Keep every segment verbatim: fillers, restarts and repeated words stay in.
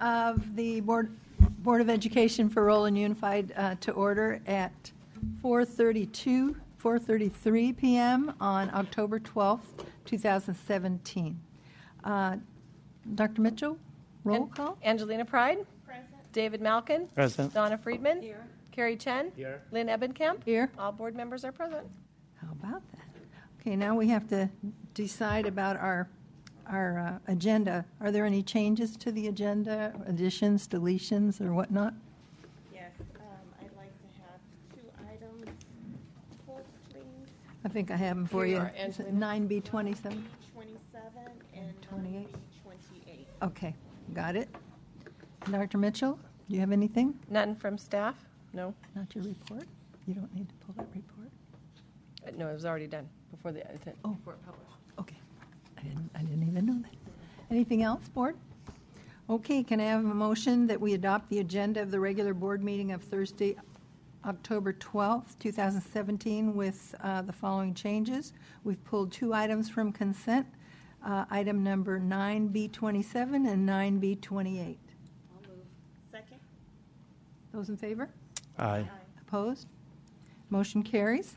of the Board Board of Education for Roland Unified uh, to order at four thirty-two, four thirty-three p.m. on October twelfth, twenty seventeen. Uh, Doctor Mitchell, roll An- call. Angelina Pride. Present. David Malkin. Present. Donna Friedman. Here. Carrie Chen. Here. Lynn Ebenkamp. Here. All board members are present. How about that? Okay, now we have to decide about our our uh, agenda. Are there any changes to the agenda, additions, deletions, or whatnot? Yes, um, I'd like to have two items pulled, please. I think I have them for Here you. you are, Is it Angelina. nine B twenty-seven? twenty-seven and twenty-eight. nine B twenty-eight. Okay, got it. Doctor Mitchell, do you have anything? None from staff? No. Not your report? You don't need to pull that report? Uh, No, it was already done before the uh, Oh. before it published. Okay. I didn't, I didn't even know that. Anything else, board? Okay, can I have a motion that we adopt the agenda of the regular board meeting of Thursday, October twelfth, twenty seventeen with uh, the following changes? We've pulled two items from consent, uh, item number nine B twenty-seven and nine B twenty-eight. I'll move. Second? Those in favor? Aye. Opposed? Motion carries.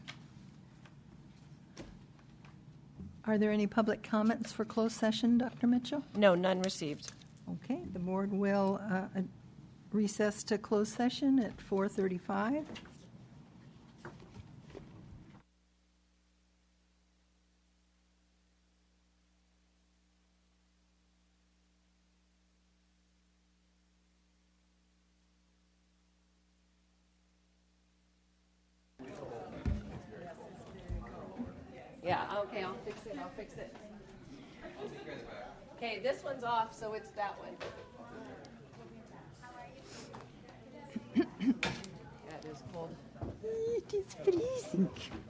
Are there any public comments for closed session, Doctor Mitchell? No, none received. Okay, the board will uh, recess to closed session at four thirty-five. Yeah, okay, I'll fix it, I'll fix it. Okay, this one's off, so it's that one. Yeah, it is cold. It is freezing.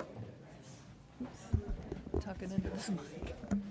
Oops. Talking into this mic.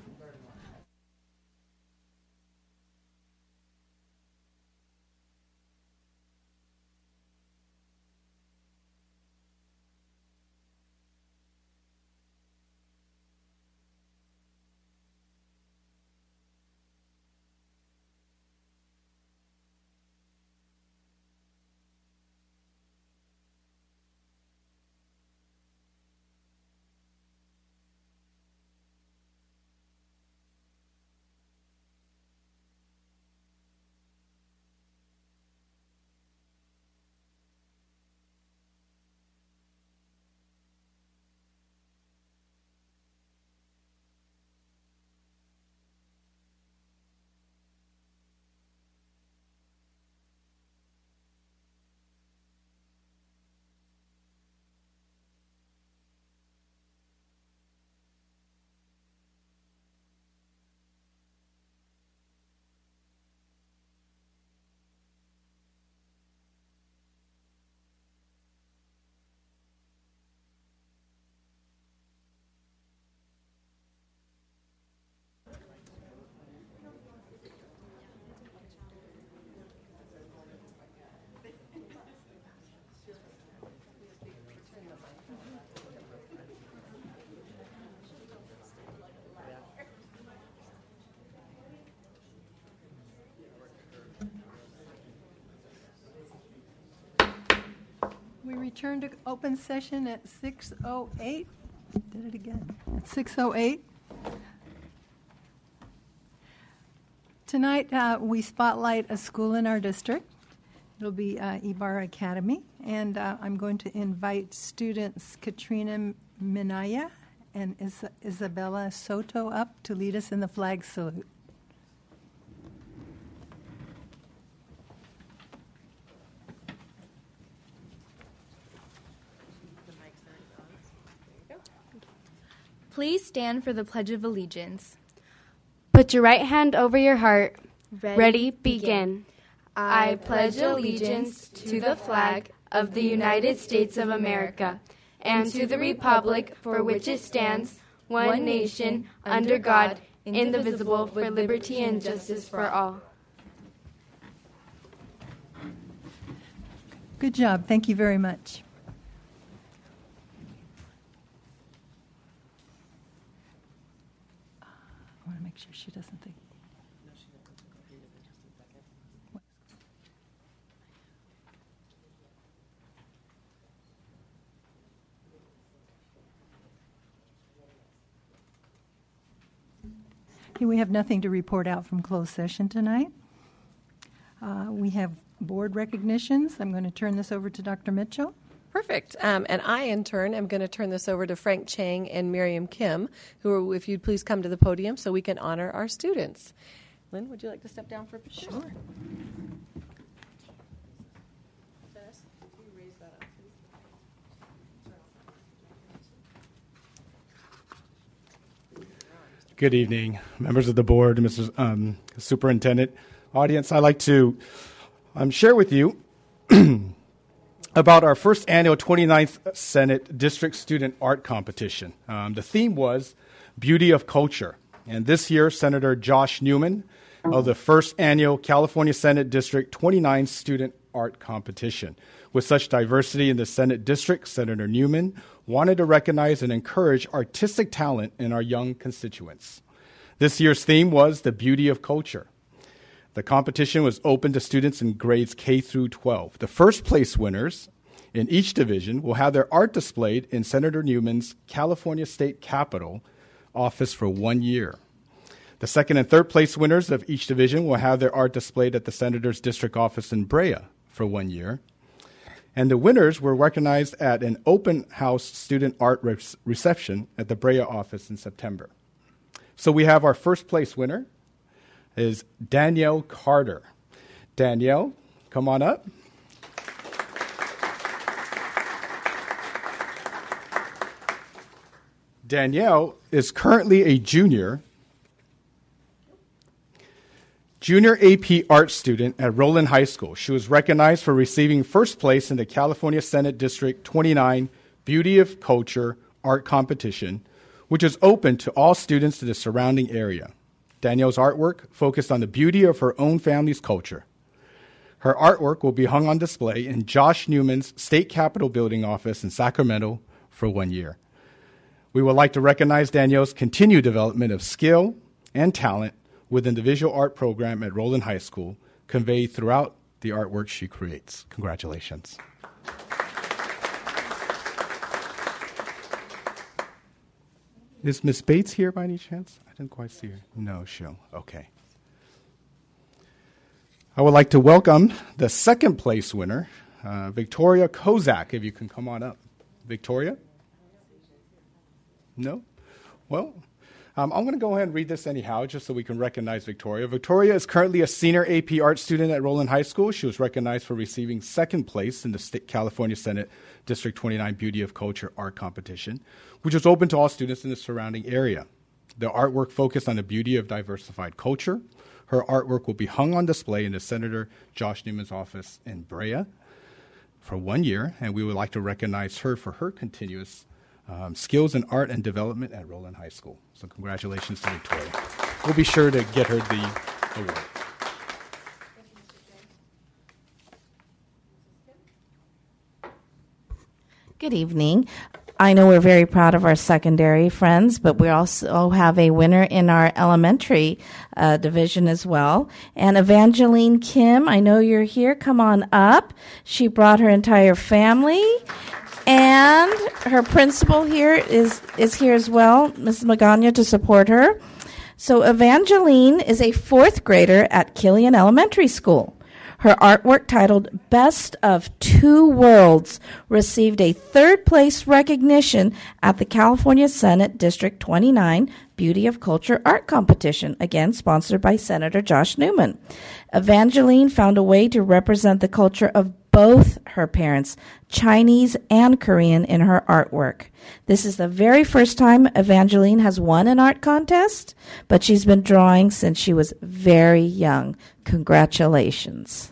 We return to open session at six oh eight. Did it again. At six oh eight. Tonight, uh, we spotlight a school in our district. It'll be uh, Ibarra Academy, and uh, I'm going to invite students Katrina Minaya and Is- Isabella Soto up to lead us in the flag salute. Please stand for the Pledge of Allegiance. Put your right hand over your heart. Ready, Ready begin. begin. I pledge allegiance to the flag of the United States of America and to the republic for which it stands, one nation, under God, indivisible, with liberty and justice for all. Good job. Thank you very much. I want to make sure she doesn't think. Okay, we have nothing to report out from closed session tonight. Uh, we have board recognitions. I'm going to turn this over to Doctor Mitchell. Perfect. Um, and I, in turn, am going to turn this over to Frank Chang and Miriam Kim, who are, if you'd please come to the podium so we can honor our students. Lynn, would you like to step down for a picture? Sure. Good evening, members of the board, Mister Um, Superintendent, audience. I'd like to um, share with you about our first annual twenty-ninth Senate District Student Art Competition. Um, the theme was Beauty of Culture. And this year, Senator Josh Newman of the first annual California Senate District twenty-nine Student Art Competition. With such diversity in the Senate District, Senator Newman wanted to recognize and encourage artistic talent in our young constituents. This year's theme was the beauty of culture. The competition was open to students in grades K through twelve. The first place winners in each division will have their art displayed in Senator Newman's California State Capitol office for one year. The second and third place winners of each division will have their art displayed at the Senator's district office in Brea for one year. And the winners were recognized at an open house student art re- reception at the Brea office in September. So we have our first place winner is Danielle Carter. Danielle, come on up. Danielle is currently a junior Junior A P art student at Roland High School. She was recognized for receiving first place in the California Senate District twenty-nine Beauty of Culture Art Competition, which is open to all students in the surrounding area. Danielle's artwork focused on the beauty of her own family's culture. Her artwork will be hung on display in Josh Newman's State Capitol Building office in Sacramento for one year. We would like to recognize Danielle's continued development of skill and talent within the visual art program at Roland High School, conveyed throughout the artwork she creates. Congratulations. Is Miz Bates here by any chance? I didn't quite see her. No, she'll. Okay. I would like to welcome the second place winner, uh, Victoria Kozak, if you can come on up. Victoria? No? Well, Um, I'm going to go ahead and read this anyhow, just so we can recognize Victoria. Victoria is currently a senior A P art student at Roland High School. She was recognized for receiving second place in the State California Senate District twenty-nine Beauty of Culture Art Competition, which was open to all students in the surrounding area. The artwork focused on the beauty of diversified culture. Her artwork will be hung on display in the Senator Josh Newman's office in Brea for one year, and we would like to recognize her for her continuous Um, skills in art and development at Roland High School. So congratulations to Victoria. We'll be sure to get her the award. Good evening. I know we're very proud of our secondary friends, but we also have a winner in our elementary uh, division as well. And Evangeline Kim, I know you're here. Come on up. She brought her entire family. And her principal here is, is here as well, Missus Magana, to support her. So Evangeline is a fourth grader at Killian Elementary School. Her artwork, titled Best of Two Worlds, received a third place recognition at the California Senate District twenty-nine Beauty of Culture Art Competition, again sponsored by Senator Josh Newman. Evangeline found a way to represent the culture of both her parents, Chinese and Korean, in her artwork. This is the very first time Evangeline has won an art contest, but she's been drawing since she was very young. Congratulations.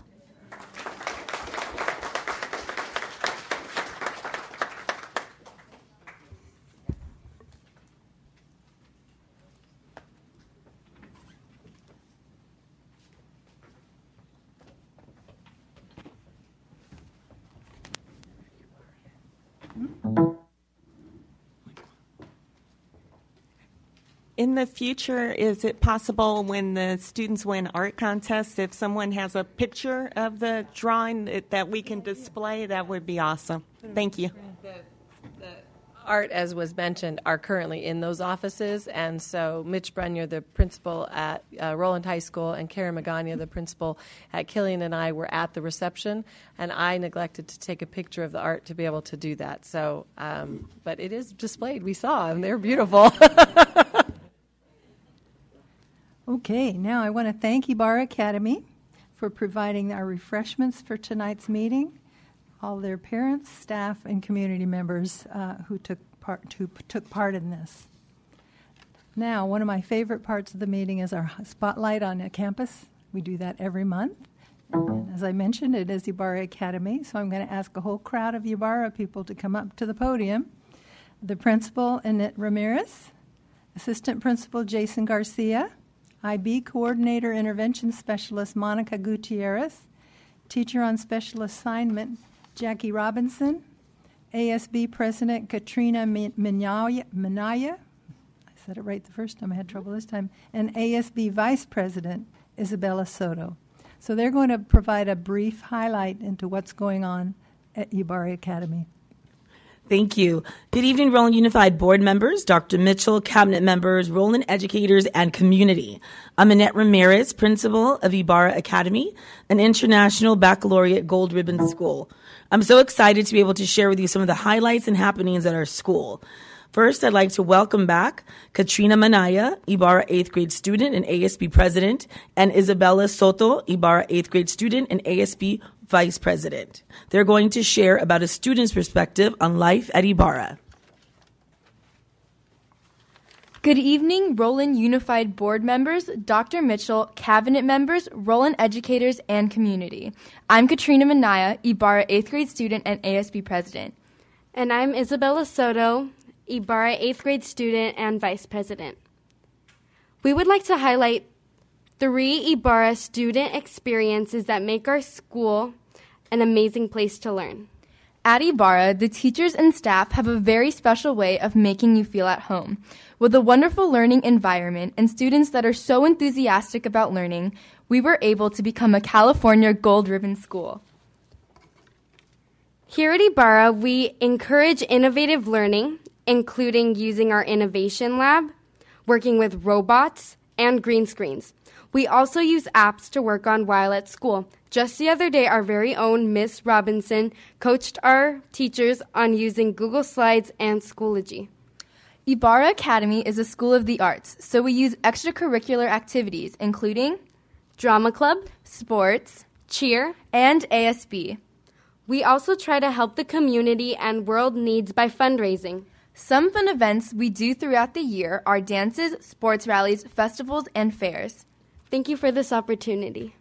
In the future, is it possible when the students win art contests, if someone has a picture of the drawing that, that we can display, that would be awesome. Thank you. The, the art, as was mentioned, are currently in those offices. And so Mitch Brunyer, the principal at uh, Roland High School, and Karen Magana, the principal at Killian, and I were at the reception. And I neglected to take a picture of the art to be able to do that. So, um, but it is displayed. We saw them. They're beautiful. Okay, now I want to thank Ibarra Academy for providing our refreshments for tonight's meeting. All their parents, staff, and community members uh, who took part who p- took part in this. Now, one of my favorite parts of the meeting is our spotlight on a campus. We do that every month. And as I mentioned, it is Ibarra Academy, so I'm going to ask a whole crowd of Ibarra people to come up to the podium. The principal, Annette Ramirez, assistant principal, Jason Garcia, I B coordinator, intervention specialist, Monica Gutierrez, teacher on special assignment, Jackie Robinson, A S B President Katrina Minaya, Minaya, I said it right the first time, I had trouble this time, and A S B Vice President Isabella Soto. So they're going to provide a brief highlight into what's going on at Ibarra Academy. Thank you. Good evening, Roland Unified Board members, Doctor Mitchell, cabinet members, Roland educators, and community. I'm Annette Ramirez, principal of Ibarra Academy, an international baccalaureate gold ribbon school. I'm so excited to be able to share with you some of the highlights and happenings at our school. First, I'd like to welcome back Katrina Manaya, Ibarra eighth grade student and A S B president, and Isabella Soto, Ibarra eighth grade student and A S B vice president. They're going to share about a student's perspective on life at Ibarra. Good evening, Roland Unified Board members, Doctor Mitchell, cabinet members, Roland educators, and community. I'm Katrina Manaya, Ibarra eighth grade student and A S B president. And I'm Isabella Soto, Ibarra eighth grade student and vice president. We would like to highlight three Ibarra student experiences that make our school an amazing place to learn. At Ibarra, the teachers and staff have a very special way of making you feel at home. With a wonderful learning environment and students that are so enthusiastic about learning, we were able to become a California Gold Ribbon school. Here at Ibarra, we encourage innovative learning, including using our innovation lab, working with robots, and green screens. We also use apps to work on while at school. Just the other day, our very own Miss Robinson coached our teachers on using Google Slides and Schoology. Ibarra Academy is a school of the arts, so we use extracurricular activities, including drama club, sports, cheer, and A S B. We also try to help the community and world needs by fundraising. Some fun events we do throughout the year are dances, sports rallies, festivals, and fairs. Thank you for this opportunity.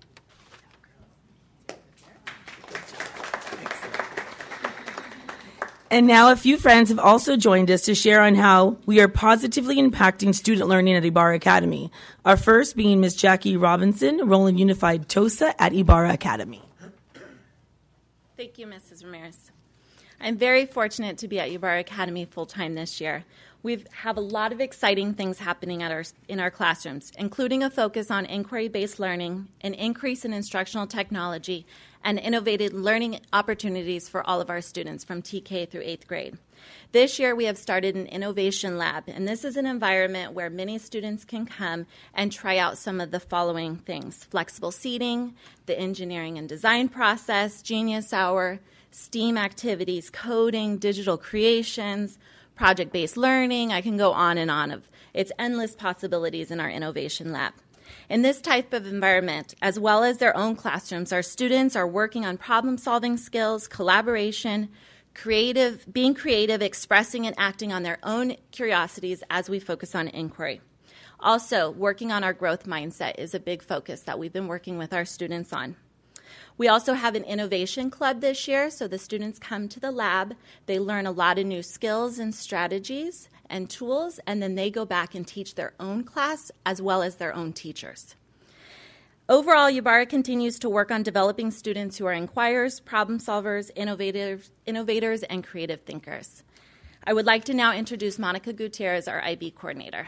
And now a few friends have also joined us to share on how we are positively impacting student learning at Ibarra Academy. Our first being Miss Jackie Robinson, Roland Unified TOSA at Ibarra Academy. Thank you, Missus Ramirez. I'm very fortunate to be at Ibarra Academy full-time this year. We have a lot of exciting things happening at our, in our classrooms, including a focus on inquiry-based learning, an increase in instructional technology, and innovative learning opportunities for all of our students from T K through eighth grade. This year, we have started an innovation lab, and this is an environment where many students can come and try out some of the following things: flexible seating, the engineering and design process, Genius Hour, STEAM activities, coding, digital creations, project-based learning. I can go on and on. Of It's endless possibilities in our innovation lab. In this type of environment, as well as their own classrooms, our students are working on problem-solving skills, collaboration, creative, being creative, expressing and acting on their own curiosities as we focus on inquiry. Also, working on our growth mindset is a big focus that we've been working with our students on. We also have an innovation club this year, so the students come to the lab, they learn a lot of new skills and strategies and tools, and then they go back and teach their own class as well as their own teachers. Overall, Ibarra continues to work on developing students who are inquirers, problem solvers, innovators, innovators, and creative thinkers. I would like to now introduce Monica Gutierrez, our I B coordinator.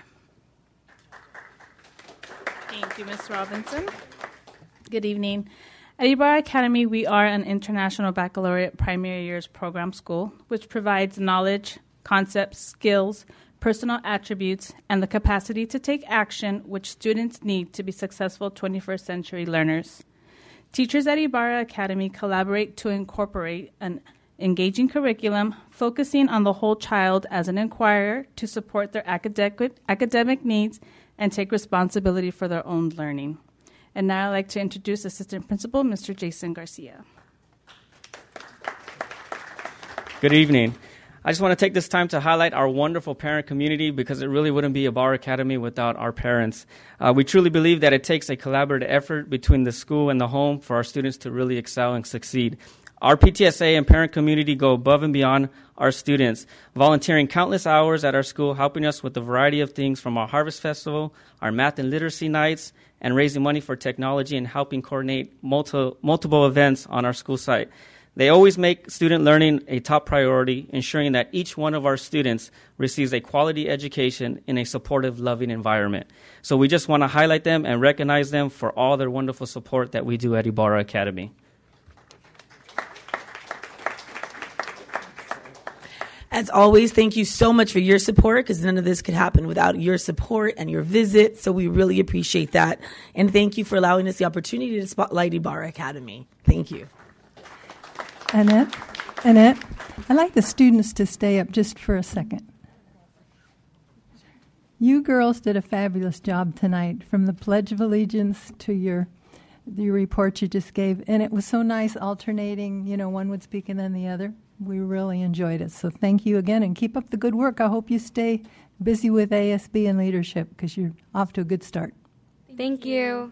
Thank you, Miz Robinson. Good evening. At Ibarra Academy, we are an international baccalaureate primary years program school, which provides knowledge, concepts, skills, personal attributes, and the capacity to take action which students need to be successful twenty-first century learners. Teachers at Ibarra Academy collaborate to incorporate an engaging curriculum focusing on the whole child as an inquirer to support their academic, academic needs and take responsibility for their own learning. And now I'd like to introduce Assistant Principal, Mister Jason Garcia. Good evening. I just want to take this time to highlight our wonderful parent community because it really wouldn't be Ibarra Academy without our parents. Uh, we truly believe that it takes a collaborative effort between the school and the home for our students to really excel and succeed. Our P T S A and parent community go above and beyond our students, volunteering countless hours at our school, helping us with a variety of things from our Harvest Festival, our math and literacy nights, and raising money for technology and helping coordinate multi- multiple events on our school site. They always make student learning a top priority, ensuring that each one of our students receives a quality education in a supportive, loving environment. So we just want to highlight them and recognize them for all their wonderful support that we do at Ibarra Academy. As always, thank you so much for your support because none of this could happen without your support and your visit. So we really appreciate that. And thank you for allowing us the opportunity to spotlight Ibarra Academy. Thank you. Annette, Annette, I'd like the students to stay up just for a second. You girls did a fabulous job tonight, from the Pledge of Allegiance to your your report you just gave, and it was so nice alternating, you know, one would speak and then the other. We really enjoyed it, so thank you again, and keep up the good work. I hope you stay busy with A S B and leadership because you're off to a good start. Thank you.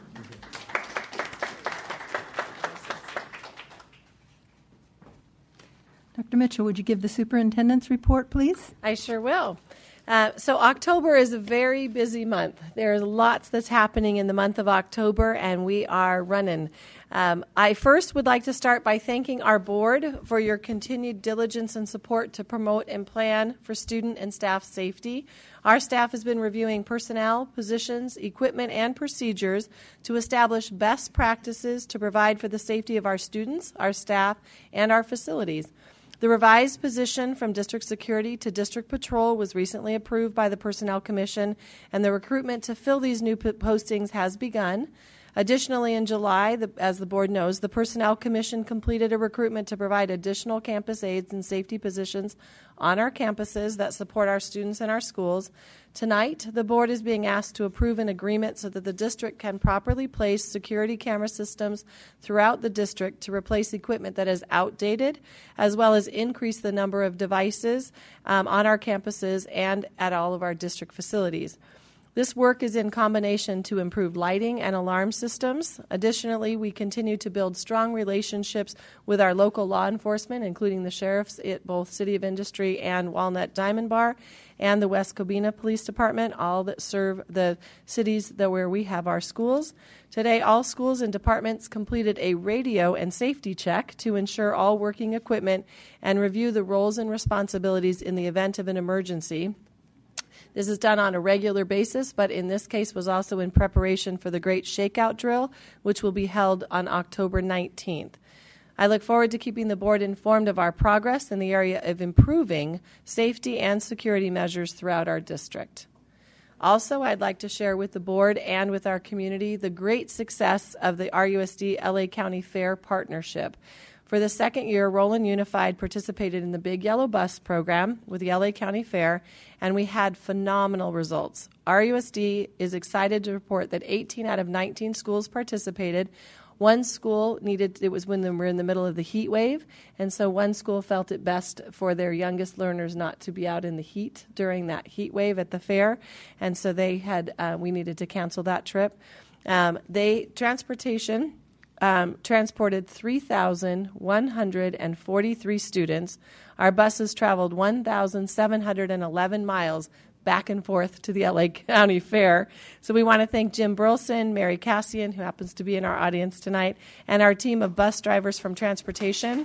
Doctor Mitchell, would you give the superintendent's report, please? I sure will. Uh, so October is a very busy month. There's lots that's happening in the month of October, and we are running. Um, I first would like to start by thanking our board for your continued diligence and support to promote and plan for student and staff safety. Our staff has been reviewing personnel, positions, equipment, and procedures to establish best practices to provide for the safety of our students, our staff, and our facilities. The revised position from District Security to District Patrol was recently approved by the Personnel Commission, and the recruitment to fill these new p- postings has begun. Additionally, in July, the, as the board knows, the Personnel Commission completed a recruitment to provide additional campus aides and safety positions on our campuses that support our students and our schools. Tonight, the board is being asked to approve an agreement so that the district can properly place security camera systems throughout the district to replace equipment that is outdated, as well as increase the number of devices um, on our campuses and at all of our district facilities. This work is in combination to improve lighting and alarm systems. Additionally, we continue to build strong relationships with our local law enforcement, including the sheriffs at both City of Industry and Walnut Diamond Bar, and the West Covina Police Department, all that serve the cities that where we have our schools. Today, all schools and departments completed a radio and safety check to ensure all working equipment and review the roles and responsibilities in the event of an emergency. This is done on a regular basis, but in this case was also in preparation for the Great Shakeout Drill, which will be held on October nineteenth. I look forward to keeping the board informed of our progress in the area of improving safety and security measures throughout our district. Also, I'd like to share with the board and with our community the great success of the R U S D L A County Fair partnership. For the second year, Roland Unified participated in the Big Yellow Bus program with the L A County Fair, and we had phenomenal results. R U S D is excited to report that eighteen out of nineteen schools participated. One school needed, it was when they were in the middle of the heat wave, and so one school felt it best for their youngest learners not to be out in the heat during that heat wave at the fair, and so they had, uh, we needed to cancel that trip. Um, they, transportation, Um, transported three thousand one hundred forty-three students. Our buses traveled one thousand seven hundred eleven miles back and forth to the L A County Fair. So we want to thank Jim Burleson, Mary Cassian, who happens to be in our audience tonight, and our team of bus drivers from transportation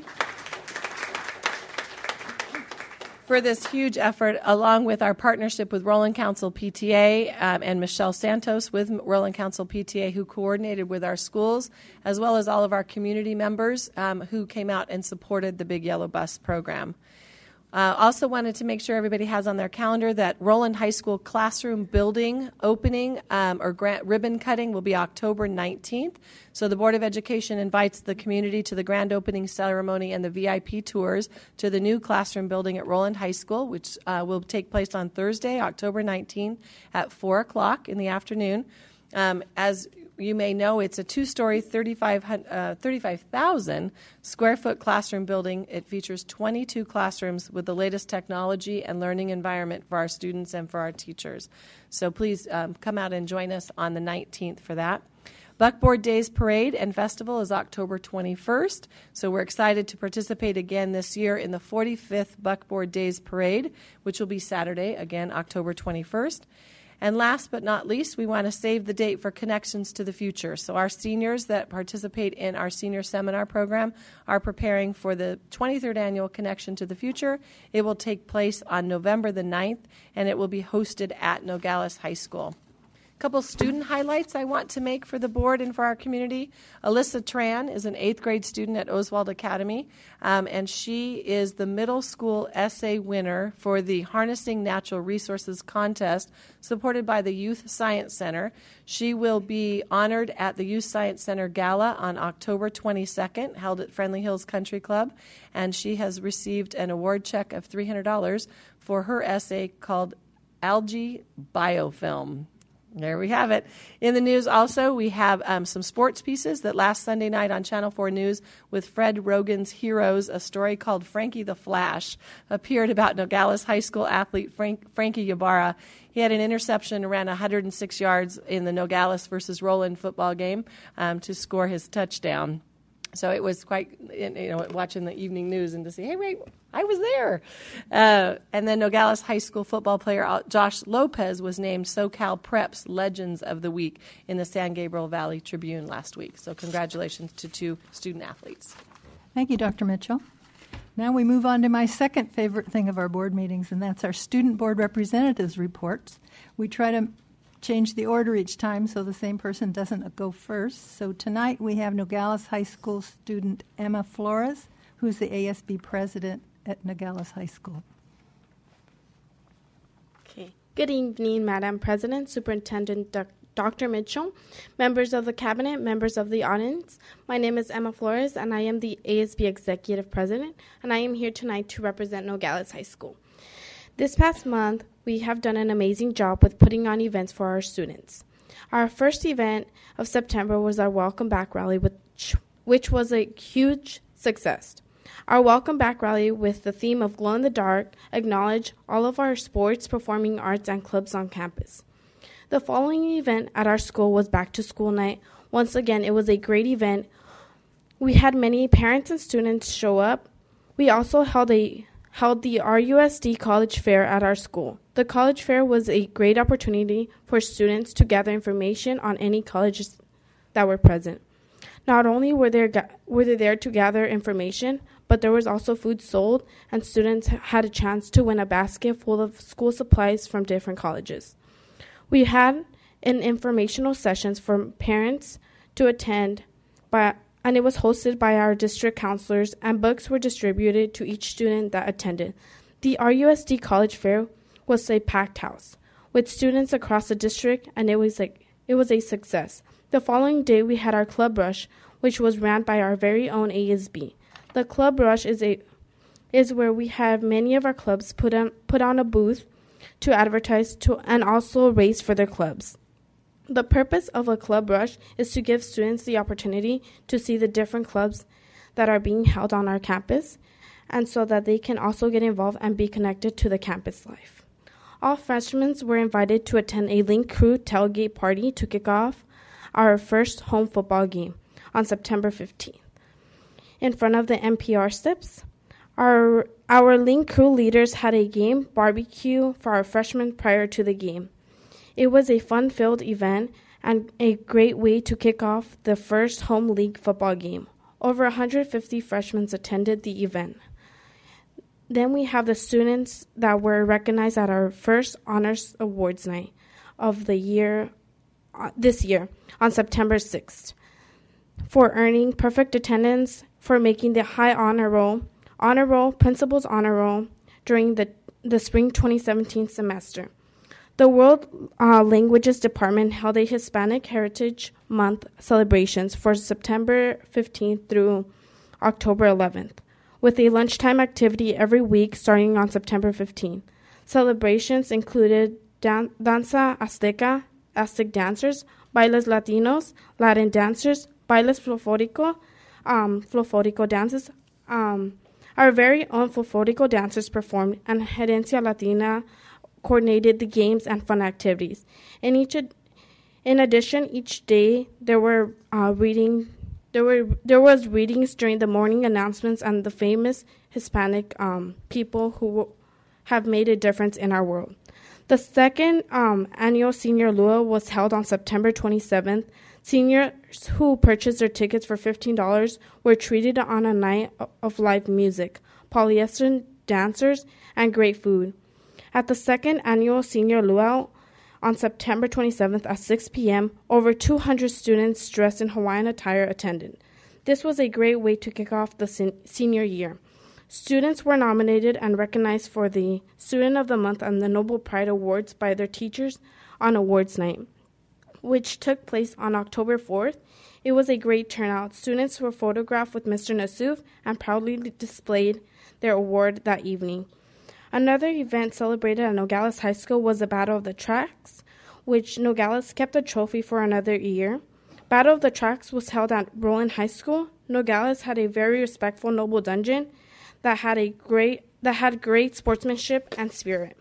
for this huge effort, along with our partnership with Roland Council P T A um, and Michelle Santos with Roland Council P T A, who coordinated with our schools, as well as all of our community members um, who came out and supported the Big Yellow Bus program. Uh, also wanted to make sure everybody has on their calendar that Roland High School classroom building opening um, or grant ribbon cutting will be October nineteenth. So the Board of Education invites the community to the grand opening ceremony and the V I P tours to the new classroom building at Roland High School, which uh, will take place on Thursday, October nineteenth at four o'clock in the afternoon. Um, as you may know, it's a two-story, thirty-five thousand square foot classroom building. It features twenty-two classrooms with the latest technology and learning environment for our students and for our teachers. So please um, come out and join us on the nineteenth for that. Buckboard Days Parade and Festival is October twenty-first, so we're excited to participate again this year in the forty-fifth Buckboard Days Parade, which will be Saturday, again, October twenty-first. And last but not least, we want to save the date for Connections to the Future. So our seniors that participate in our senior seminar program are preparing for the twenty-third annual Connection to the Future. It will take place on November the ninth, and it will be hosted at Nogales High School. A couple student highlights I want to make for the board and for our community. Alyssa Tran is an eighth grade student at Oswald Academy, um, and she is the middle school essay winner for the Harnessing Natural Resources contest supported by the Youth Science Center. She will be honored at the Youth Science Center Gala on October twenty-second, held at Friendly Hills Country Club, and she has received an award check of three hundred dollars for her essay called Algae Biofilm. There we have it. In the news also, we have um, some sports pieces that last Sunday night on Channel four News with Fred Rogan's Heroes, a story called Frankie the Flash, appeared about Nogales High School athlete Frank, Frankie Ybarra. He had an interception and ran one hundred six yards in the Nogales versus Roland football game um, to score his touchdown. So it was quite, you know, watching the evening news and to see, hey, wait, I was there. Uh, and then Nogales High School football player Josh Lopez was named SoCal Prep's Legends of the Week in the San Gabriel Valley Tribune last week. So congratulations to two student athletes. Thank you, Doctor Mitchell. Now we move on to my second favorite thing of our board meetings, and that's our student board representatives reports. We try to change the order each time so the same person doesn't go first. So tonight we have Nogales High School student Emma Flores, who's the A S B president at Nogales High School. Okay. Good evening, Madam President, Superintendent Doc- Doctor Mitchell, members of the cabinet, members of the audience. My name is Emma Flores, and I am the A S B executive president, and I am here tonight to represent Nogales High School. This past month, we have done an amazing job with putting on events for our students. Our first event of September was our Welcome Back Rally, which, which was a huge success. Our Welcome Back Rally with the theme of Glow in the Dark acknowledged all of our sports, performing arts, and clubs on campus. The following event at our school was Back to School Night. Once again, it was a great event. We had many parents and students show up. We also held a held the R U S D College Fair at our school. The College Fair was a great opportunity for students to gather information on any colleges that were present. Not only were there ga- were they there to gather information, but there was also food sold, and students had a chance to win a basket full of school supplies from different colleges. We had an informational sessions for parents to attend, by, and it was hosted by our district counselors, and books were distributed to each student that attended. The R U S D College Fair was a packed house with students across the district, and it was a, it was a success. The following day, we had our Club Rush, which was ran by our very own A S B. The Club Rush is a is where we have many of our clubs put on put on a booth to advertise to and also raise for their clubs. The purpose of a Club Rush is to give students the opportunity to see the different clubs that are being held on our campus, and so that they can also get involved and be connected to the campus life. All freshmen were invited to attend a Link Crew tailgate party to kick off our first home football game on September fifteenth. In front of the N P R steps, our, our Link Crew leaders had a game barbecue for our freshmen prior to the game. It was a fun-filled event and a great way to kick off the first home league football game. Over one hundred fifty freshmen attended the event. Then we have the students that were recognized at our first Honors Awards night of the year, uh, this year, on September sixth, for earning perfect attendance, for making the high honor roll, honor roll, principal's honor roll, during the, the spring twenty seventeen semester. The World uh, Languages Department held a Hispanic Heritage Month celebrations for September fifteenth through October eleventh, with a lunchtime activity every week starting on September fifteenth. Celebrations included dan- Danza Azteca, Aztec dancers, bailes Latinos, Latin dancers, bailes folklorico, um, folklorico dances. Um, our very own folklorico dancers performed, and Herencia Latina coordinated the games and fun activities. In each, ad- in addition, each day there were uh, reading, there were there was readings during the morning announcements and the famous Hispanic um, people who w- have made a difference in our world. The second um, annual Senior Lua was held on September twenty-seventh. Seniors who purchased their tickets for fifteen dollars were treated on a night of live music, polyester dancers, and great food. At the second annual Senior Luau on September twenty-seventh at six p.m., over two hundred students dressed in Hawaiian attire attended. This was a great way to kick off the sen- senior year. Students were nominated and recognized for the Student of the Month and the Noble Pride Awards by their teachers on awards night, which took place on October fourth. It was a great turnout. Students were photographed with Mister Nassuf and proudly displayed their award that evening. Another event celebrated at Nogales High School was the Battle of the Tracks, which Nogales kept the trophy for another year. Battle of the Tracks was held at Roland High School. Nogales had a very respectful Noble Dungeon that had a great that had great sportsmanship and spirit.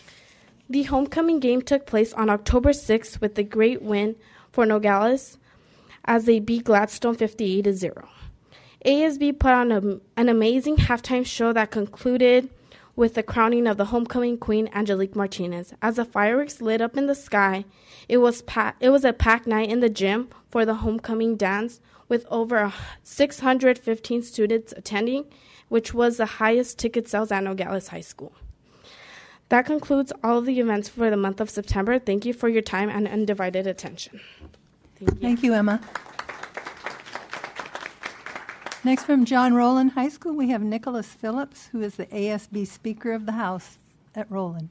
The homecoming game took place on October sixth with a great win for Nogales as they beat Gladstone fifty-eight to zero. A S B put on a, an amazing halftime show that concluded with the crowning of the homecoming queen, Angelique Martinez. As the fireworks lit up in the sky, it was pa- it was a packed night in the gym for the homecoming dance, with over six hundred fifteen students attending, which was the highest ticket sales at Nogales High School. That concludes all of the events for the month of September. Thank you for your time and undivided attention. Thank you. Thank you, Emma. Next, from John Rowland High School, we have Nicholas Phillips, who is the A S B Speaker of the House at Rowland.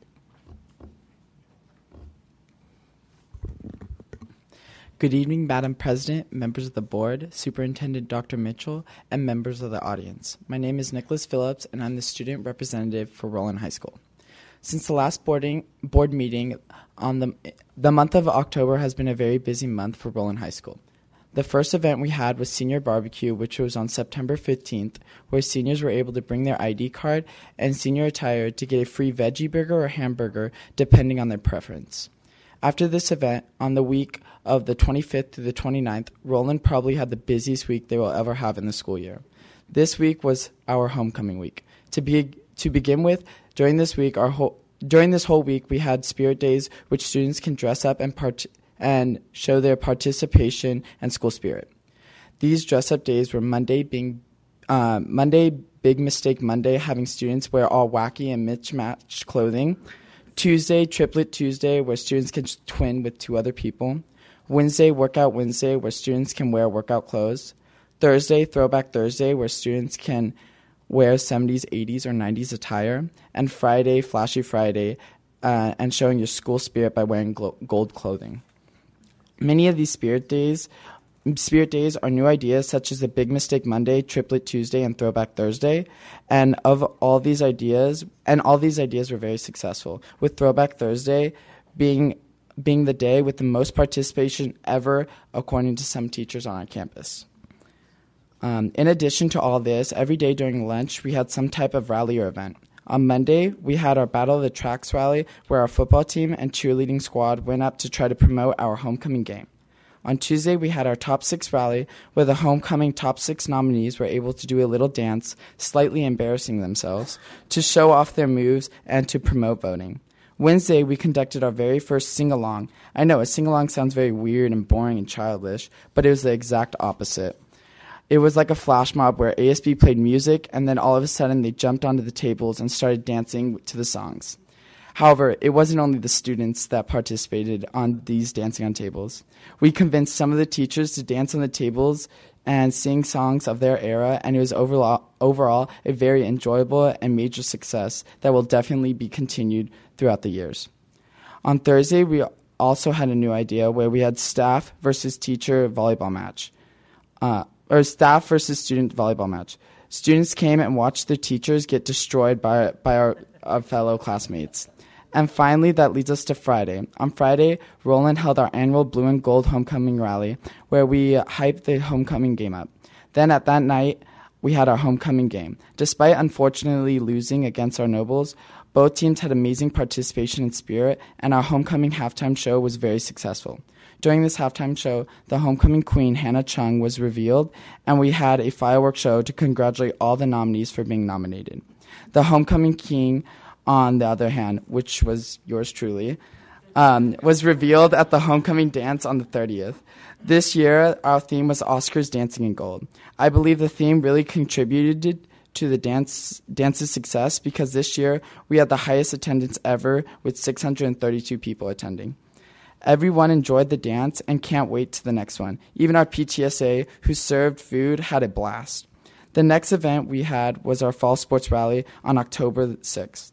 Good evening, Madam President, members of the board, Superintendent Doctor Mitchell, and members of the audience. My name is Nicholas Phillips, and I'm the student representative for Rowland High School. Since the last boarding, board meeting, on the, the month of October has been a very busy month for Rowland High School. The first event we had was Senior Barbecue, which was on September fifteenth, where seniors were able to bring their I D card and senior attire to get a free veggie burger or hamburger, depending on their preference. After this event, on the week of the twenty-fifth to the twenty-ninth, Rowland probably had the busiest week they will ever have in the school year. This week was our homecoming week. To be to begin with, during this week, our whole during this whole week, we had Spirit Days, which students can dress up and part. and show their participation and school spirit. These dress-up days were Monday being uh, Monday, Big Mistake Monday, having students wear all wacky and mismatched clothing. Tuesday, Triplet Tuesday, where students can twin with two other people. Wednesday, Workout Wednesday, where students can wear workout clothes. Thursday, Throwback Thursday, where students can wear seventies, eighties, or nineties attire. And Friday, Flashy Friday, uh, and showing your school spirit by wearing glo- gold clothing. Many of these Spirit Days Spirit Days are new ideas such as the Big Mistake Monday, Triplet Tuesday, and Throwback Thursday. And of all these ideas, and all these ideas were very successful, with Throwback Thursday being being the day with the most participation ever, according to some teachers on our campus. Um, in addition to all this, every day during lunch, we had some type of rally or event. On Monday, we had our Battle of the Tracks rally, where our football team and cheerleading squad went up to try to promote our homecoming game. On Tuesday, we had our Top Six rally, where the homecoming Top Six nominees were able to do a little dance, slightly embarrassing themselves, to show off their moves and to promote voting. Wednesday, we conducted our very first sing-along. I know, a sing-along sounds very weird and boring and childish, but it was the exact opposite. It was like a flash mob where A S B played music, and then all of a sudden they jumped onto the tables and started dancing to the songs. However, it wasn't only the students that participated on these dancing on tables. We convinced some of the teachers to dance on the tables and sing songs of their era, and it was overall, overall a very enjoyable and major success that will definitely be continued throughout the years. On Thursday, we also had a new idea where we had staff versus teacher volleyball match, uh, or staff versus student volleyball match. Students came and watched their teachers get destroyed by, by our, our fellow classmates. And finally, that leads us to Friday. On Friday, Roland held our annual Blue and Gold Homecoming Rally, where we hyped the homecoming game up. Then at that night, we had our homecoming game. Despite unfortunately losing against our Nobles, both teams had amazing participation and spirit, and our homecoming halftime show was very successful. During this halftime show, the homecoming queen, Hannah Chung, was revealed, and we had a fireworks show to congratulate all the nominees for being nominated. The homecoming king, on the other hand, which was yours truly, um, was revealed at the homecoming dance on the thirtieth. This year, our theme was Oscars Dancing in Gold. I believe the theme really contributed to the dance dance's success because this year we had the highest attendance ever with six hundred thirty-two people attending. Everyone enjoyed the dance and can't wait to the next one. Even our P T S A, who served food, had a blast. The next event we had was our Fall Sports Rally on October sixth.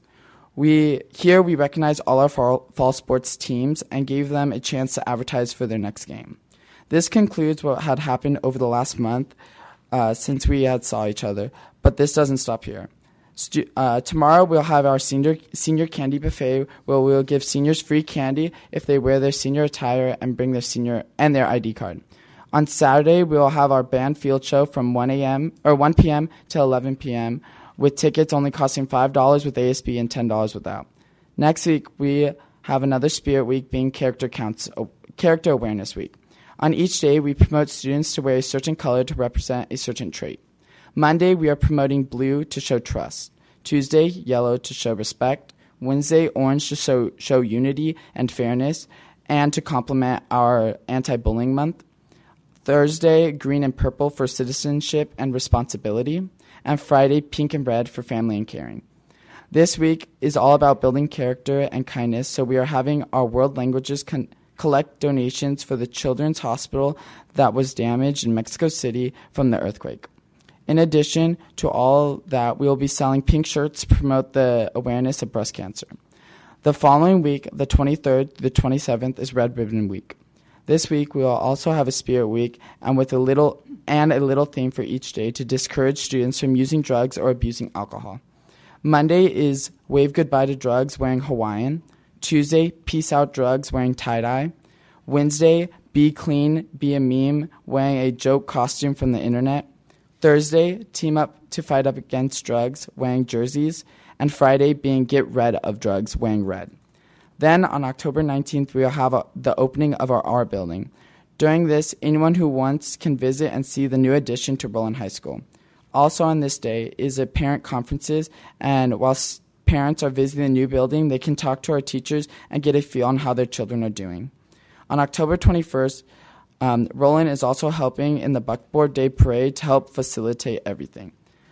We here we recognized all our fall, fall sports teams and gave them a chance to advertise for their next game. This concludes what had happened over the last month uh, since we had saw each other, but this doesn't stop here. Stu- uh, tomorrow we'll have our senior senior candy buffet where we'll give seniors free candy if they wear their senior attire and bring their senior and their I D card. On Saturday we'll have our band field show from one a.m. or one p.m. to eleven p.m. with tickets only costing five dollars with A S B and ten dollars without. Next week, we have another Spirit Week being Character Counts, uh, Character Awareness Week. On each day, we promote students to wear a certain color to represent a certain trait. Monday, we are promoting blue to show trust. Tuesday, yellow to show respect. Wednesday, orange to show, show unity and fairness and to complement our anti-bullying month. Thursday, green and purple for citizenship and responsibility. And Friday, pink and red for family and caring. This week is all about building character and kindness, so we are having our world languages con- collect donations for the Children's Hospital that was damaged in Mexico City from the earthquake. In addition to all that, we will be selling pink shirts to promote the awareness of breast cancer. The following week, the twenty-third to the twenty-seventh, is Red Ribbon Week. This week, we will also have a Spirit Week and with a little and a little theme for each day to discourage students from using drugs or abusing alcohol. Monday is Wave Goodbye to Drugs wearing Hawaiian. Tuesday, Peace Out Drugs wearing tie-dye. Wednesday, Be Clean, Be a Meme wearing a joke costume from the internet. Thursday, Team Up to Fight Up Against Drugs wearing jerseys. And Friday being Get Rid of Drugs wearing red. Then on October nineteenth, we will have a, the opening of our art building. During this, anyone who wants can visit and see the new addition to Roland High School. Also on this day is a parent conferences, and while parents are visiting the new building, they can talk to our teachers and get a feel on how their children are doing. On October twenty-first, um, Roland is also helping in the Buckboard Day Parade to help facilitate everything.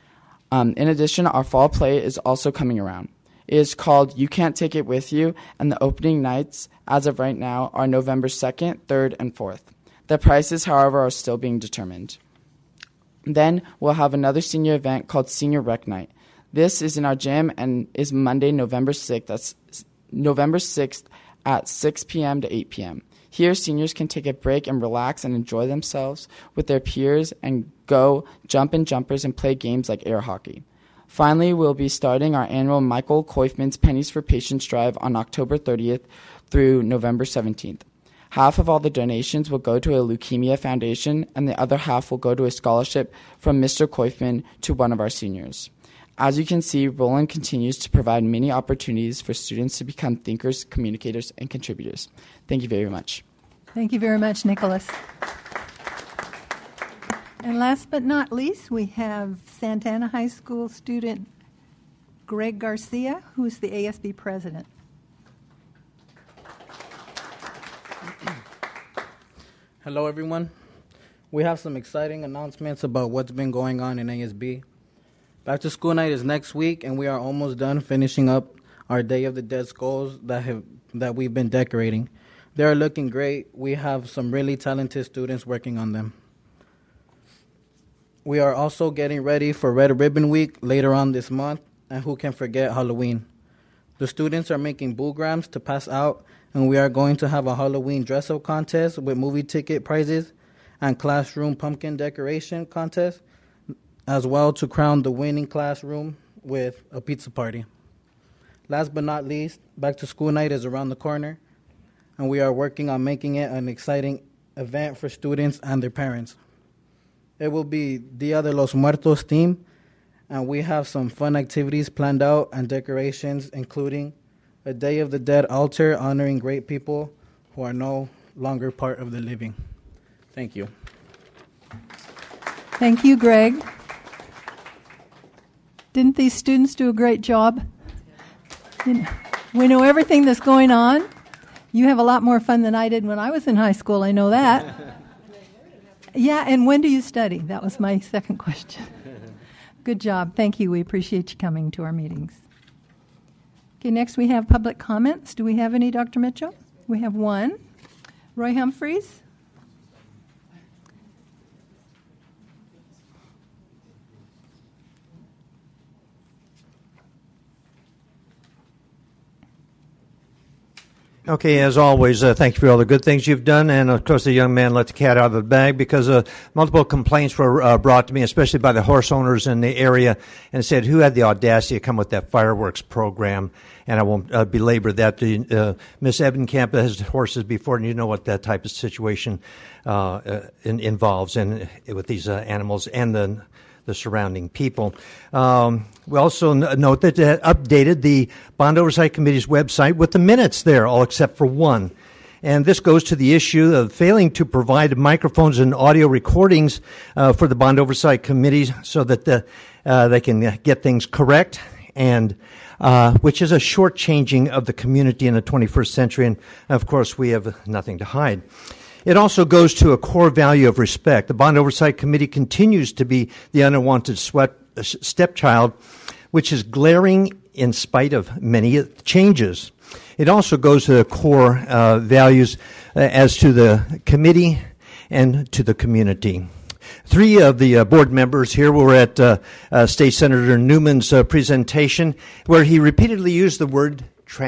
Um, in addition, our fall play is also coming around. It is called You Can't Take It With You, and the opening nights, as of right now, are November second, third, and fourth. The prices, however, are still being determined. Then we'll have another senior event called Senior Rec Night. This is in our gym and is Monday, November sixth. That's November sixth at six p.m. to eight p.m. Here, seniors can take a break and relax and enjoy themselves with their peers and go jump in jumpers and play games like air hockey. Finally, we'll be starting our annual Michael Koifman's Pennies for Patients Drive on October thirtieth through November seventeenth. Half of all the donations will go to a leukemia foundation, and the other half will go to a scholarship from Mister Koifman to one of our seniors. As you can see, Roland continues to provide many opportunities for students to become thinkers, communicators, and contributors. Thank you very much. Thank you very much, Nicholas. And last but not least, we have Santana High School student Greg Garcia, who's the A S B president. Hello, everyone. We have some exciting announcements about what's been going on in A S B. Back to School Night is next week, and we are almost done finishing up our Day of the Dead Skulls that have that we've been decorating. They are looking great. We have some really talented students working on them. We are also getting ready for Red Ribbon Week later on this month, and who can forget Halloween? The students are making boograms to pass out, and we are going to have a Halloween dress-up contest with movie ticket prizes and classroom pumpkin decoration contest, as well to crown the winning classroom with a pizza party. Last but not least, back to school night is around the corner, and we are working on making it an exciting event for students and their parents. It will be Dia de los Muertos theme, and we have some fun activities planned out and decorations, including a Day of the Dead altar honoring great people who are no longer part of the living. Thank you. Thank you, Greg. Didn't these students do a great job? You know, we know everything that's going on. You have a lot more fun than I did when I was in high school, I know that. Yeah, and when do you study? That was my second question. Good job. Thank you. We appreciate you coming to our meetings. Okay, next we have public comments. Do we have any, Doctor Mitchell? We have one. Roy Humphreys? Okay, as always, uh, thank you for all the good things you've done. And, of course, the young man let the cat out of the bag because uh, multiple complaints were uh, brought to me, especially by the horse owners in the area, and said, who had the audacity to come with that fireworks program? And I won't uh, belabor that. The, uh, Miss Ebenkamp has horses before, and you know what that type of situation uh, uh, in, involves in, with these uh, animals and the the surrounding people. Um, we also n- note that it updated the Bond Oversight Committee's website with the minutes there, all except for one. And this goes to the issue of failing to provide microphones and audio recordings uh, for the Bond Oversight Committee so that the, uh, they can get things correct, and uh, which is a shortchanging of the community in the twenty-first century. And, of course, we have nothing to hide. It also goes to a core value of respect. The Bond Oversight Committee continues to be the unwanted sweat, uh, stepchild, which is glaring in spite of many changes. It also goes to the core uh, values uh, as to the committee and to the community. Three of the uh, board members here were at uh, uh, State Senator Newman's uh, presentation, where he repeatedly used the word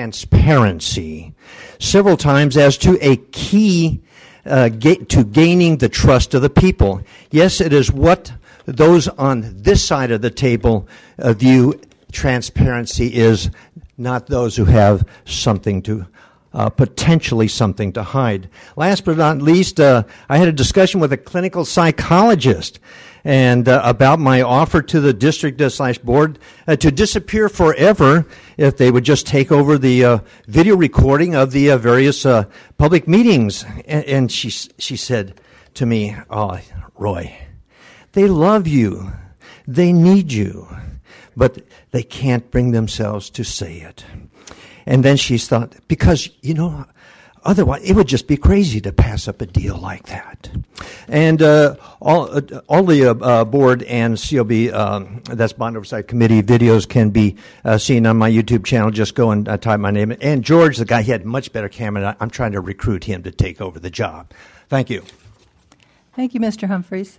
transparency several times as to a key Uh, ga- to gaining the trust of the people. Yes, it is what those on this side of the table uh, view transparency is, not those who have something to, uh, potentially something to hide. Last but not least, uh, I had a discussion with a clinical psychologist and uh, about my offer to the district uh, slash board uh, to disappear forever if they would just take over the uh, video recording of the uh, various uh, public meetings. And, and she she said to me, "Oh, Roy, they love you, they need you, but they can't bring themselves to say it." And then she thought, because you know, otherwise it would just be crazy to pass up a deal like that. And uh, all uh, all the uh, uh, board and C O B, um, that's Bond Oversight Committee videos, can be uh, seen on my YouTube channel. Just go and uh, type my name. And George, the guy, he had much better camera. I'm trying to recruit him to take over the job. Thank you. Thank you, Mister Humphreys.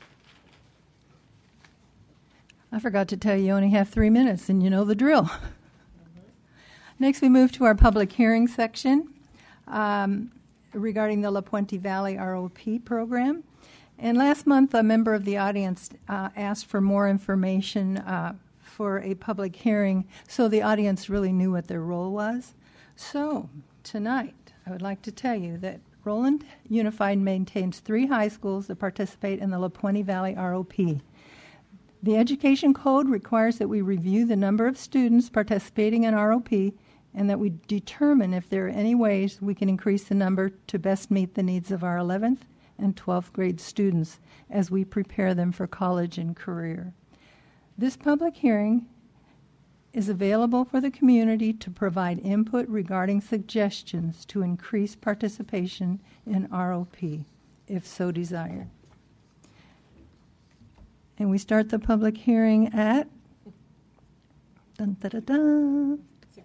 I forgot to tell you, you only have three minutes, and you know the drill. Mm-hmm. Next, we move to our public hearing section. Um, regarding the La Puente Valley R O P program. And last month, a member of the audience uh, asked for more information uh, for a public hearing, so the audience really knew what their role was. So tonight, I would like to tell you that Roland Unified maintains three high schools that participate in the La Puente Valley R O P. The Education Code requires that we review the number of students participating in R O P and that we determine if there are any ways we can increase the number to best meet the needs of our eleventh and twelfth grade students as we prepare them for college and career. This public hearing is available for the community to provide input regarding suggestions to increase participation in R O P, if so desired. And we start the public hearing at dun, da, da, da,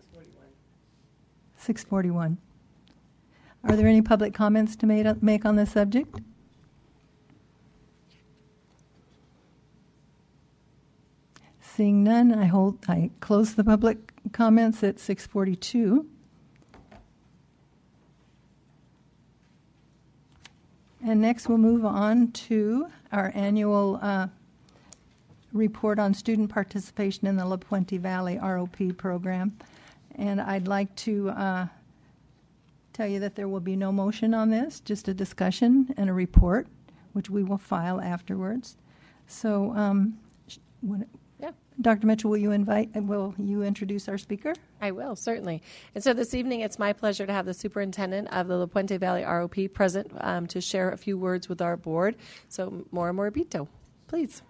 six forty-one. Are there any public comments to make, make on this subject? Seeing none, I hold. I close the public comments at six forty-two. And next, we'll move on to our annual uh, report on student participation in the La Puente Valley R O P program. And I'd like to uh, tell you that there will be no motion on this, just a discussion and a report, which we will file afterwards. So, um, sh- what, Yeah. Doctor Mitchell, will you invite? Will you introduce our speaker? I will, certainly. And so this evening, it's my pleasure to have the superintendent of the La Puente Valley R O P present um, to share a few words with our board. So, Maura Morabito, please.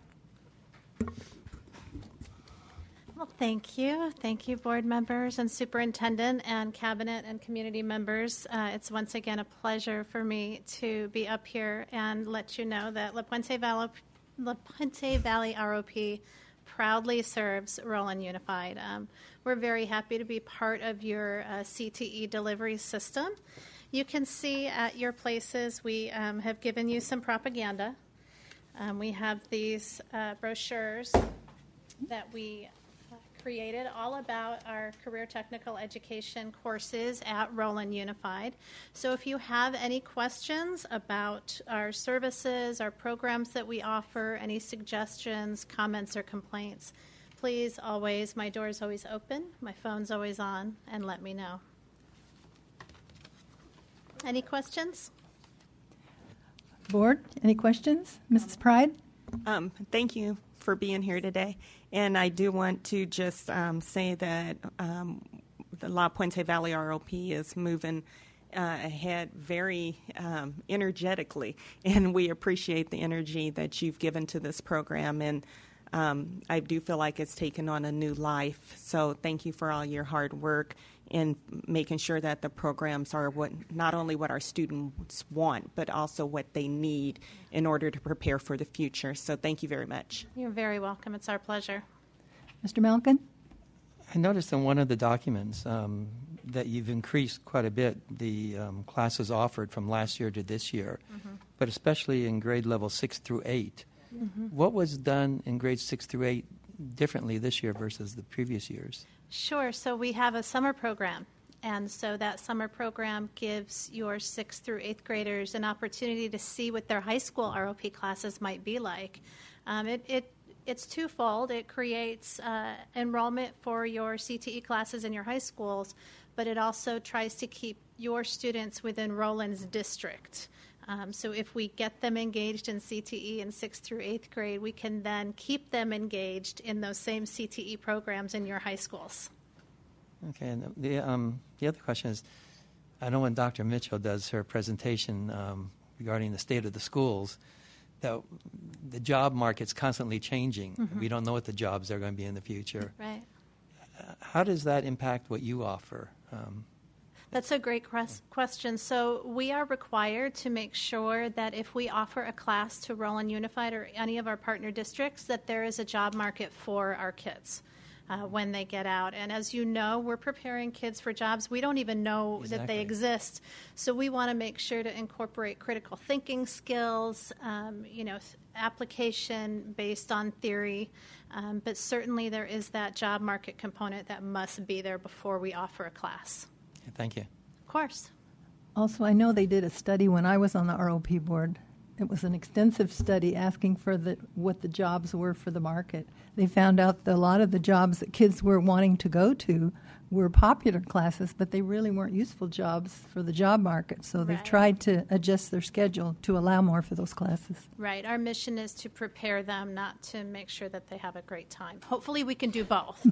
Well, thank you. Thank you, board members and superintendent and cabinet and community members. Uh, it's once again a pleasure for me to be up here and let you know that La Puente Valley, La Puente Valley R O P proudly serves Roland Unified. Um, we're very happy to be part of your uh, C T E delivery system. You can see at your places we um, have given you some propaganda. Um, we have these uh, brochures that we uh, created all about our career technical education courses at Roland Unified. So if you have any questions about our services, our programs that we offer, any suggestions, comments, or complaints, please always, my door is always open, my phone's always on, and let me know. Any questions? Board, any questions? Missus Pride? Um, thank you for being here today. And I do want to just um, say that um, the La Puente Valley R O P is moving uh, ahead very um, energetically, and we appreciate the energy that you've given to this program. And um, I do feel like it's taken on a new life. So thank you for all your hard work in making sure that the programs are what not only what our students want, but also what they need in order to prepare for the future. So thank you very much. You're very welcome. It's our pleasure. Mister Malkin? I noticed in one of the documents um, that you've increased quite a bit the um, classes offered from last year to this year, Mhm. but especially in grade level six through eight. Mhm. What was done in grades six through eight differently this year versus the previous years? Sure. So we have a summer program. And so that summer program gives your sixth through eighth graders an opportunity to see what their high school R O P classes might be like. Um, it, it It's twofold. It creates uh, enrollment for your C T E classes in your high schools, but it also tries to keep your students within Roland's district. Um, so if we get them engaged in C T E in sixth through eighth grade, we can then keep them engaged in those same C T E programs in your high schools. Okay, and the, um, the other question is, I know when Doctor Mitchell does her presentation um, regarding the state of the schools, that the job market's constantly changing. Mhm. We don't know what the jobs are going to be in the future. Right. Uh, how does that impact what you offer? Um, That's a great ques- question. So we are required to make sure that if we offer a class to Roland Unified or any of our partner districts, that there is a job market for our kids uh, when they get out. And as you know, we're preparing kids for jobs we don't even know that they Exactly. exist. So we want to make sure to incorporate critical thinking skills, um, you know, th- application based on theory. Um, but certainly there is that job market component that must be there before we offer a class. Thank you. Of course. Also, I know they did a study when I was on the R O P board. It was an extensive study asking for the what the jobs were for the market. They found out that a lot of the jobs that kids were wanting to go to were popular classes, but they really weren't useful jobs for the job market. So they've Right. tried to adjust their schedule to allow more for those classes. Right. Our mission is to prepare them, not to make sure that they have a great time. Hopefully we can do both.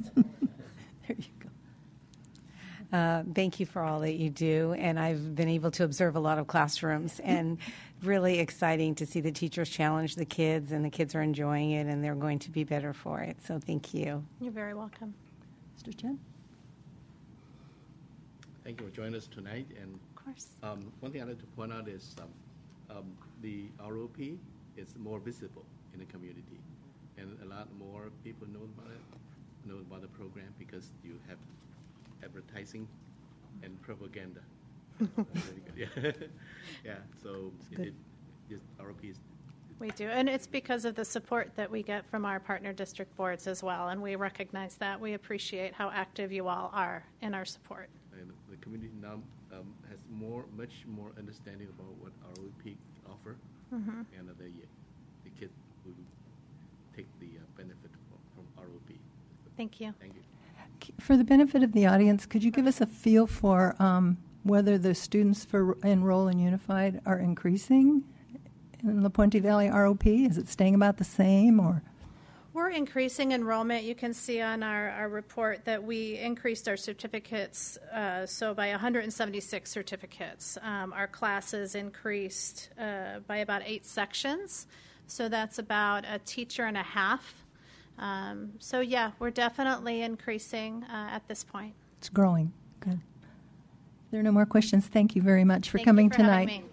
Uh, thank you for all that you do, and I've been able to observe a lot of classrooms, and really exciting to see the teachers challenge the kids, and the kids are enjoying it, and they're going to be better for it. So thank you. You're very welcome. Mister Chen? Thank you for joining us tonight. And of course, um, one thing I'd like to point out is um, um, the R O P is more visible in the community, and a lot more people know about it, know about the program because you have advertising and propaganda. Very good. Yeah, yeah. So it, good. it, this R O P is We do. And it's because of the support that we get from our partner district boards as well. And we recognize that. We appreciate how active you all are in our support. And the community now um, has more, much more understanding about what R O P offer, Mhm. and the, the kids will take the uh, benefit from, from R O P. Thank you. Thank you. For the benefit of the audience, could you give us a feel for um, whether the students for Enroll in Unified are increasing in La Puente Valley R O P? Is it staying about the same, or? We're increasing enrollment. You can see on our, our report that we increased our certificates, uh, so by one hundred seventy-six certificates. Um, our classes increased uh, by about eight sections, so that's about a teacher and a half. Um, so, yeah, we're definitely increasing uh, at this point. It's growing. Good. If there are no more questions, thank you very much for Thank coming you for having tonight. me.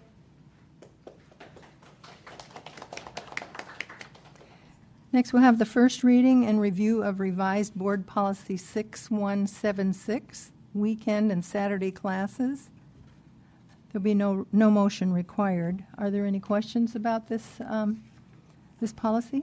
Next, we'll have the first reading and review of revised Board Policy six one seven six, weekend and Saturday classes. There'll be no no motion required. Are there any questions about this um, this policy?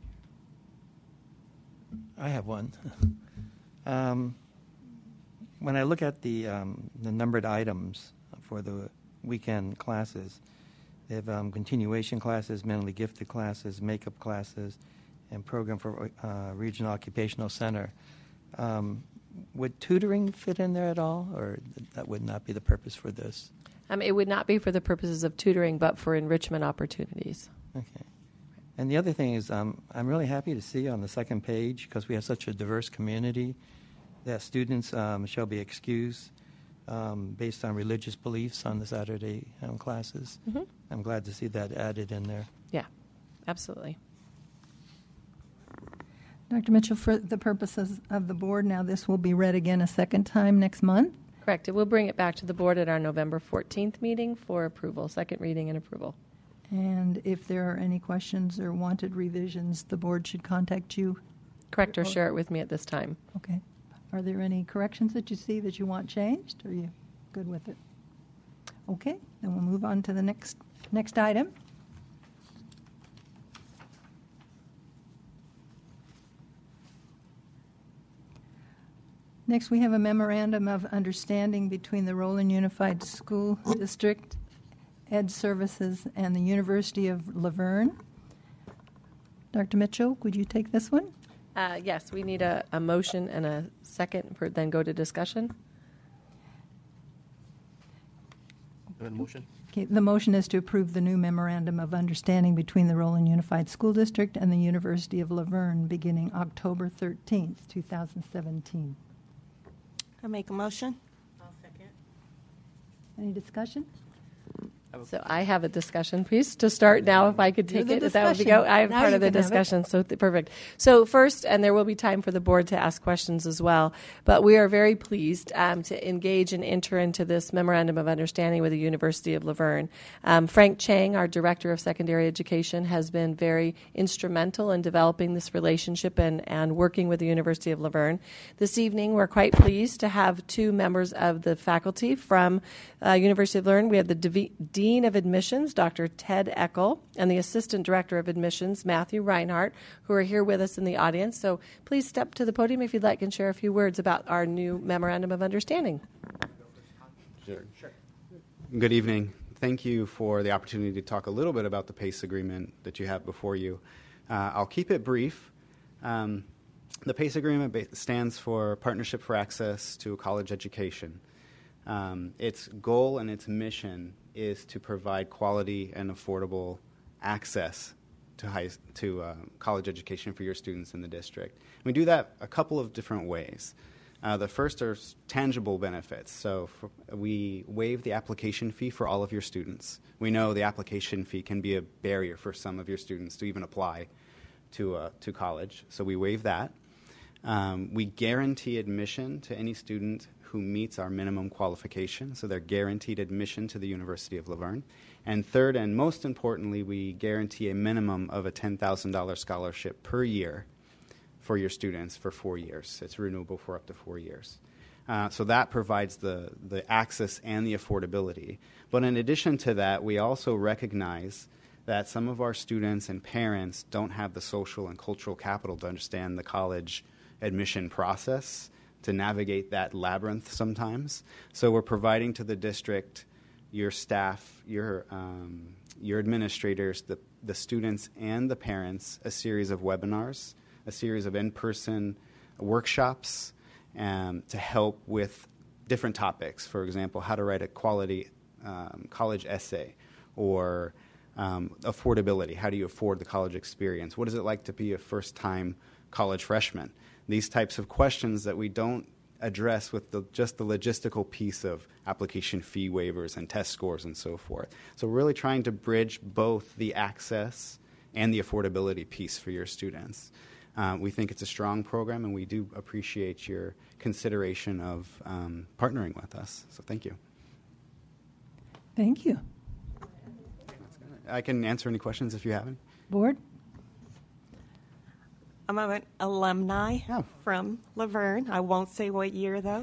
I have one. um, when I look at the um, the numbered items for the weekend classes, they have um, continuation classes, mentally gifted classes, makeup classes, and program for uh, Regional Occupational Center. Um, would tutoring fit in there at all, or that would not be the purpose for this? Um, it would not be for the purposes of tutoring, but for enrichment opportunities. Okay. And the other thing is, um, I'm really happy to see on the second page, because we have such a diverse community, that students um, shall be excused um, based on religious beliefs on the Saturday um, classes. Mm-hmm. I'm glad to see that added in there. Yeah, absolutely. Doctor Mitchell, for the purposes of the board, now this will be read again a second time next month? Correct. It will bring it back to the board at our November fourteenth meeting for approval, second reading and approval. And if there are any questions or wanted revisions, the board should contact you? Correct, or share it with me at this time. Okay. Are there any corrections that you see that you want changed? Or are you good with it? Okay, then we'll move on to the next next item. Next, we have a memorandum of understanding between the Roland Unified School District, Ed Services, and the University of Laverne. Doctor Mitchell, would you take this one? Uh, yes, we need a, a motion and a second for then go to discussion. Have a motion? Okay, the motion is to approve the new memorandum of understanding between the Roland Unified School District and the University of Laverne beginning October thirteenth, two thousand seventeen. I make a motion. I'll second. Any discussion? So I have a discussion piece to start now. If I could You're take the it, that would be discussion. go. I have Now part you of the can have it. discussion, so th- perfect. So first, and there will be time for the board to ask questions as well. But we are very pleased um, to engage and enter into this memorandum of understanding with the University of Laverne. Um, Frank Chang, our director of secondary education, has been very instrumental in developing this relationship and and working with the University of Laverne. This evening, we're quite pleased to have two members of the faculty from uh, University of Laverne. We have the Dev- Dean of Admissions, Doctor Ted Eckel, and the Assistant Director of Admissions, Matthew Reinhardt, who are here with us in the audience. So please step to the podium if you'd like and share a few words about our new Memorandum of Understanding. Sure. Sure. Good evening. Thank you for the opportunity to talk a little bit about the PACE agreement that you have before you. Uh, I'll keep it brief. Um, the PACE agreement ba- stands for Partnership for Access to a College Education. Um, its goal and its mission is to provide quality and affordable access to high, to uh, college education for your students in the district. We do that a couple of different ways. Uh, the first are tangible benefits. So for, we waive the application fee for all of your students. We know the application fee can be a barrier for some of your students to even apply to uh, to college. So we waive that. Um, we guarantee admission to any student who meets our minimum qualification, so they're guaranteed admission to the University of Laverne. And third, and most importantly, we guarantee a minimum of a ten thousand dollars scholarship per year for your students for four years. It's renewable for up to four years. Uh, so that provides the, the access and the affordability. But in addition to that, we also recognize that some of our students and parents don't have the social and cultural capital to understand the college admission process, to navigate that labyrinth sometimes. So we're providing to the district, your staff, your um, your administrators, the, the students and the parents, a series of webinars, a series of in-person workshops um, to help with different topics. For example, how to write a quality um, college essay, or um, affordability. How do you afford the college experience? What is it like to be a first-time college freshman? These types of questions that we don't address with the, just the logistical piece of application fee waivers and test scores and so forth. So we're really trying to bridge both the access and the affordability piece for your students. Uh, we think it's a strong program, and we do appreciate your consideration of um, partnering with us. So thank you. Thank you. I can answer any questions if you have any. Board? I'm an alumni from Laverne. I won't say what year, though.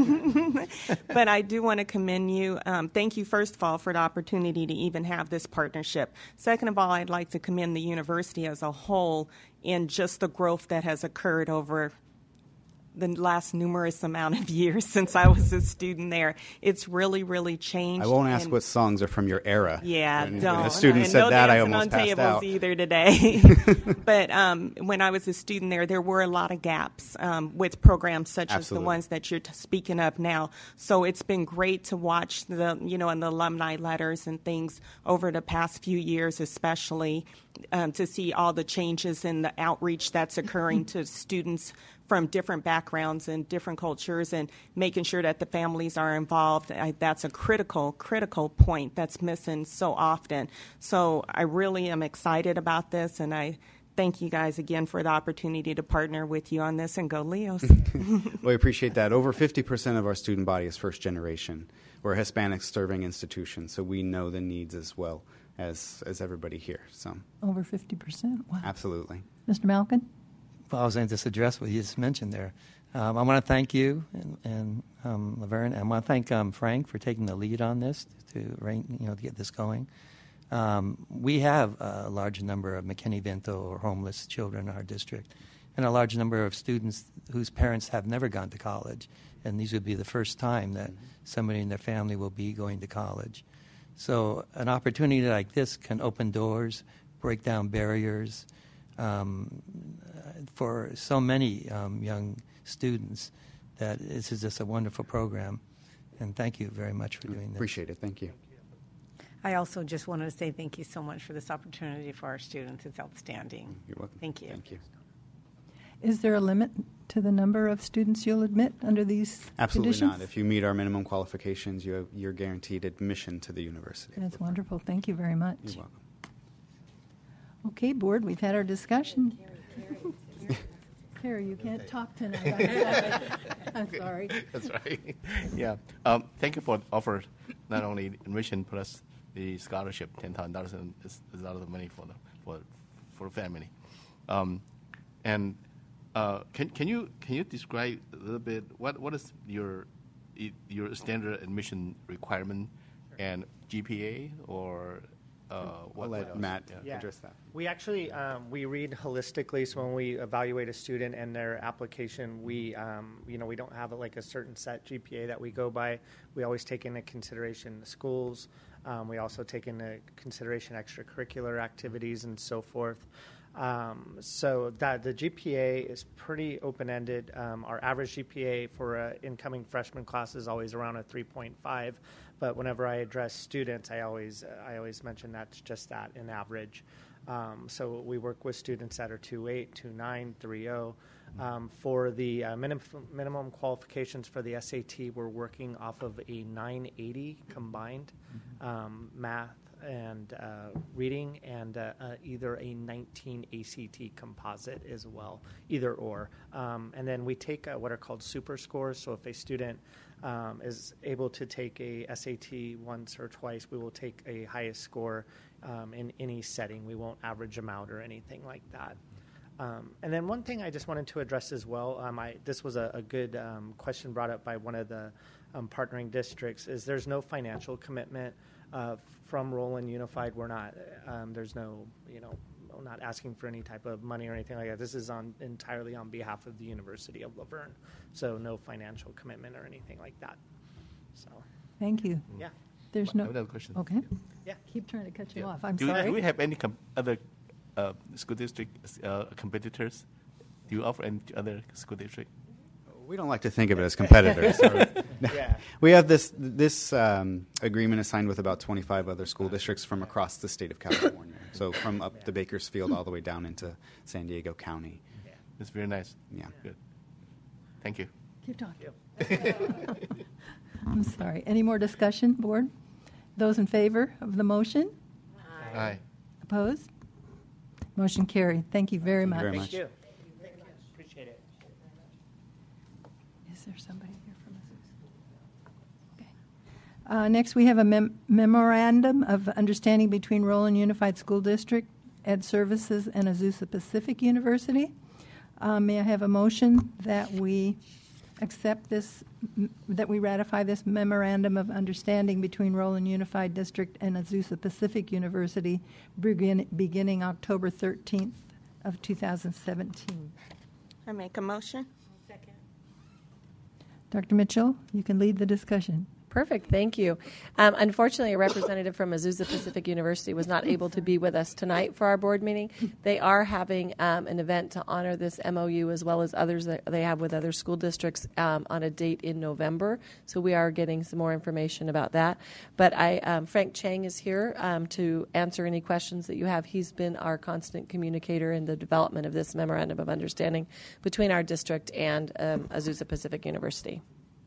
But I do want to commend you. Um, thank you, first of all, for the opportunity to even have this partnership. Second of all, I'd like to commend the university as a whole in just the growth that has occurred over the last numerous amount of years since I was a student there. It's really, really changed. I won't ask and what songs are from your era. Yeah, when, don't. When a student and said no that, I dancing almost on passed tables out. either today. But um, when I was a student there, there were a lot of gaps um, with programs such Absolutely. as the ones that you're t- speaking of now. So it's been great to watch the, you know, and the alumni letters and things over the past few years, especially um, to see all the changes in the outreach that's occurring to students from different backgrounds and different cultures, and making sure that the families are involved. I, that's a critical, critical point that's missing so often. So I really am excited about this, and I thank you guys again for the opportunity to partner with you on this, and go Leos. Well, we appreciate that. Over fifty percent of our student body is first generation. We're a Hispanic serving institution, so we know the needs as well as, as everybody here. So Over fifty percent. Wow. absolutely. Mister Malkin? Well, I was going to just address what you just mentioned there. Um, I want to thank you and, and um, Laverne, and I want to thank um, Frank for taking the lead on this to, you know, to get this going. Um, we have a large number of McKinney-Vento or homeless children in our district, and a large number of students whose parents have never gone to college, and these would be the first time that somebody in their family will be going to college. So an opportunity like this can open doors, break down barriers, um, for so many um, young students, that this is just a wonderful program. And thank you very much for doing this. Appreciate it. Thank you. I also just wanted to say thank you so much for this opportunity for our students. It's outstanding. You're welcome. Thank you. Thank you. Is there a limit to the number of students you'll admit under these Absolutely conditions? not. If you meet our minimum qualifications, you have, you're guaranteed admission to the university. That's wonderful. Thank you very much. You're welcome. Okay, board, we've had our discussion. Carrie, you can't talk tonight. I'm sorry. I'm sorry. That's right. Yeah. Um, thank you for the offer, not only admission plus the scholarship, ten thousand dollars is, is a lot of money for the for for the family. Um, and uh, can can you can you describe a little bit what what is your your standard admission requirement and G P A or uh, what? I'll let what Matt yeah. address that. We actually um, we read holistically. So when we evaluate a student and their application, we um, you know we don't have like a certain set G P A that we go by. We always take into consideration the schools. Um, we also take into consideration extracurricular activities and so forth. Um, so that the G P A is pretty open-ended. Um, our average G P A for an incoming freshman class is always around a three point five. But whenever I address students, I always uh, I always mention that's just that, an average. Um, so we work with students that are two point eight, two point nine, three point oh. Um, for the uh, minim- minimum qualifications for the S A T, we're working off of a nine eighty combined um, math and uh, reading, and uh, uh, either a nineteen A C T composite as well, either or. Um, and then we take uh, what are called super scores. So if a student um, is able to take a S A T once or twice, we will take a highest score um, in any setting. We won't average them out or anything like that. Um, and then one thing I just wanted to address as well, um, I, this was a, a good um, question brought up by one of the um, partnering districts, is there's no financial commitment uh, from Roland Unified. We're not, um, there's no, you know, we're not asking for any type of money or anything like that. This is on entirely on behalf of the University of Laverne, so no financial commitment or anything like that. So, Thank you. yeah. There's I no. have another question. Okay. Yeah. Keep trying to cut you Yeah. off. I'm do, sorry. Do we have any com- other uh, school district uh, competitors? Do you offer any other school district? We don't like to think of it as competitors. So Yeah. We have this this um, agreement is signed with about twenty-five other school districts from across the state of California. So from up the Bakersfield all the way down into San Diego County. Yeah. That's very nice. Yeah. Good. Thank you. Keep talking. I'm sorry. Any more discussion, board? Those in favor of the motion? Aye. Aye. Opposed? Motion carried. Thank you very much. Thank you. Appreciate it. Is there somebody here from Azusa? Okay. Uh, next, we have a mem- memorandum of understanding between Roland Unified School District, Ed Services, and Azusa Pacific University. Uh, may I have a motion that we accept this, m- that we ratify this memorandum of understanding between Roland Unified District and Azusa Pacific University begin- beginning October thirteenth of two thousand seventeen? I make a motion. Doctor Mitchell, you can lead the discussion. Perfect, thank you. Um, unfortunately, a representative from Azusa Pacific University was not able to be with us tonight for our board meeting. They are having um, an event to honor this M O U as well as others that they have with other school districts um, on a date in November. So we are getting some more information about that. But I, um, Frank Chang is here um, to answer any questions that you have. He's been our constant communicator in the development of this memorandum of understanding between our district and um, Azusa Pacific University.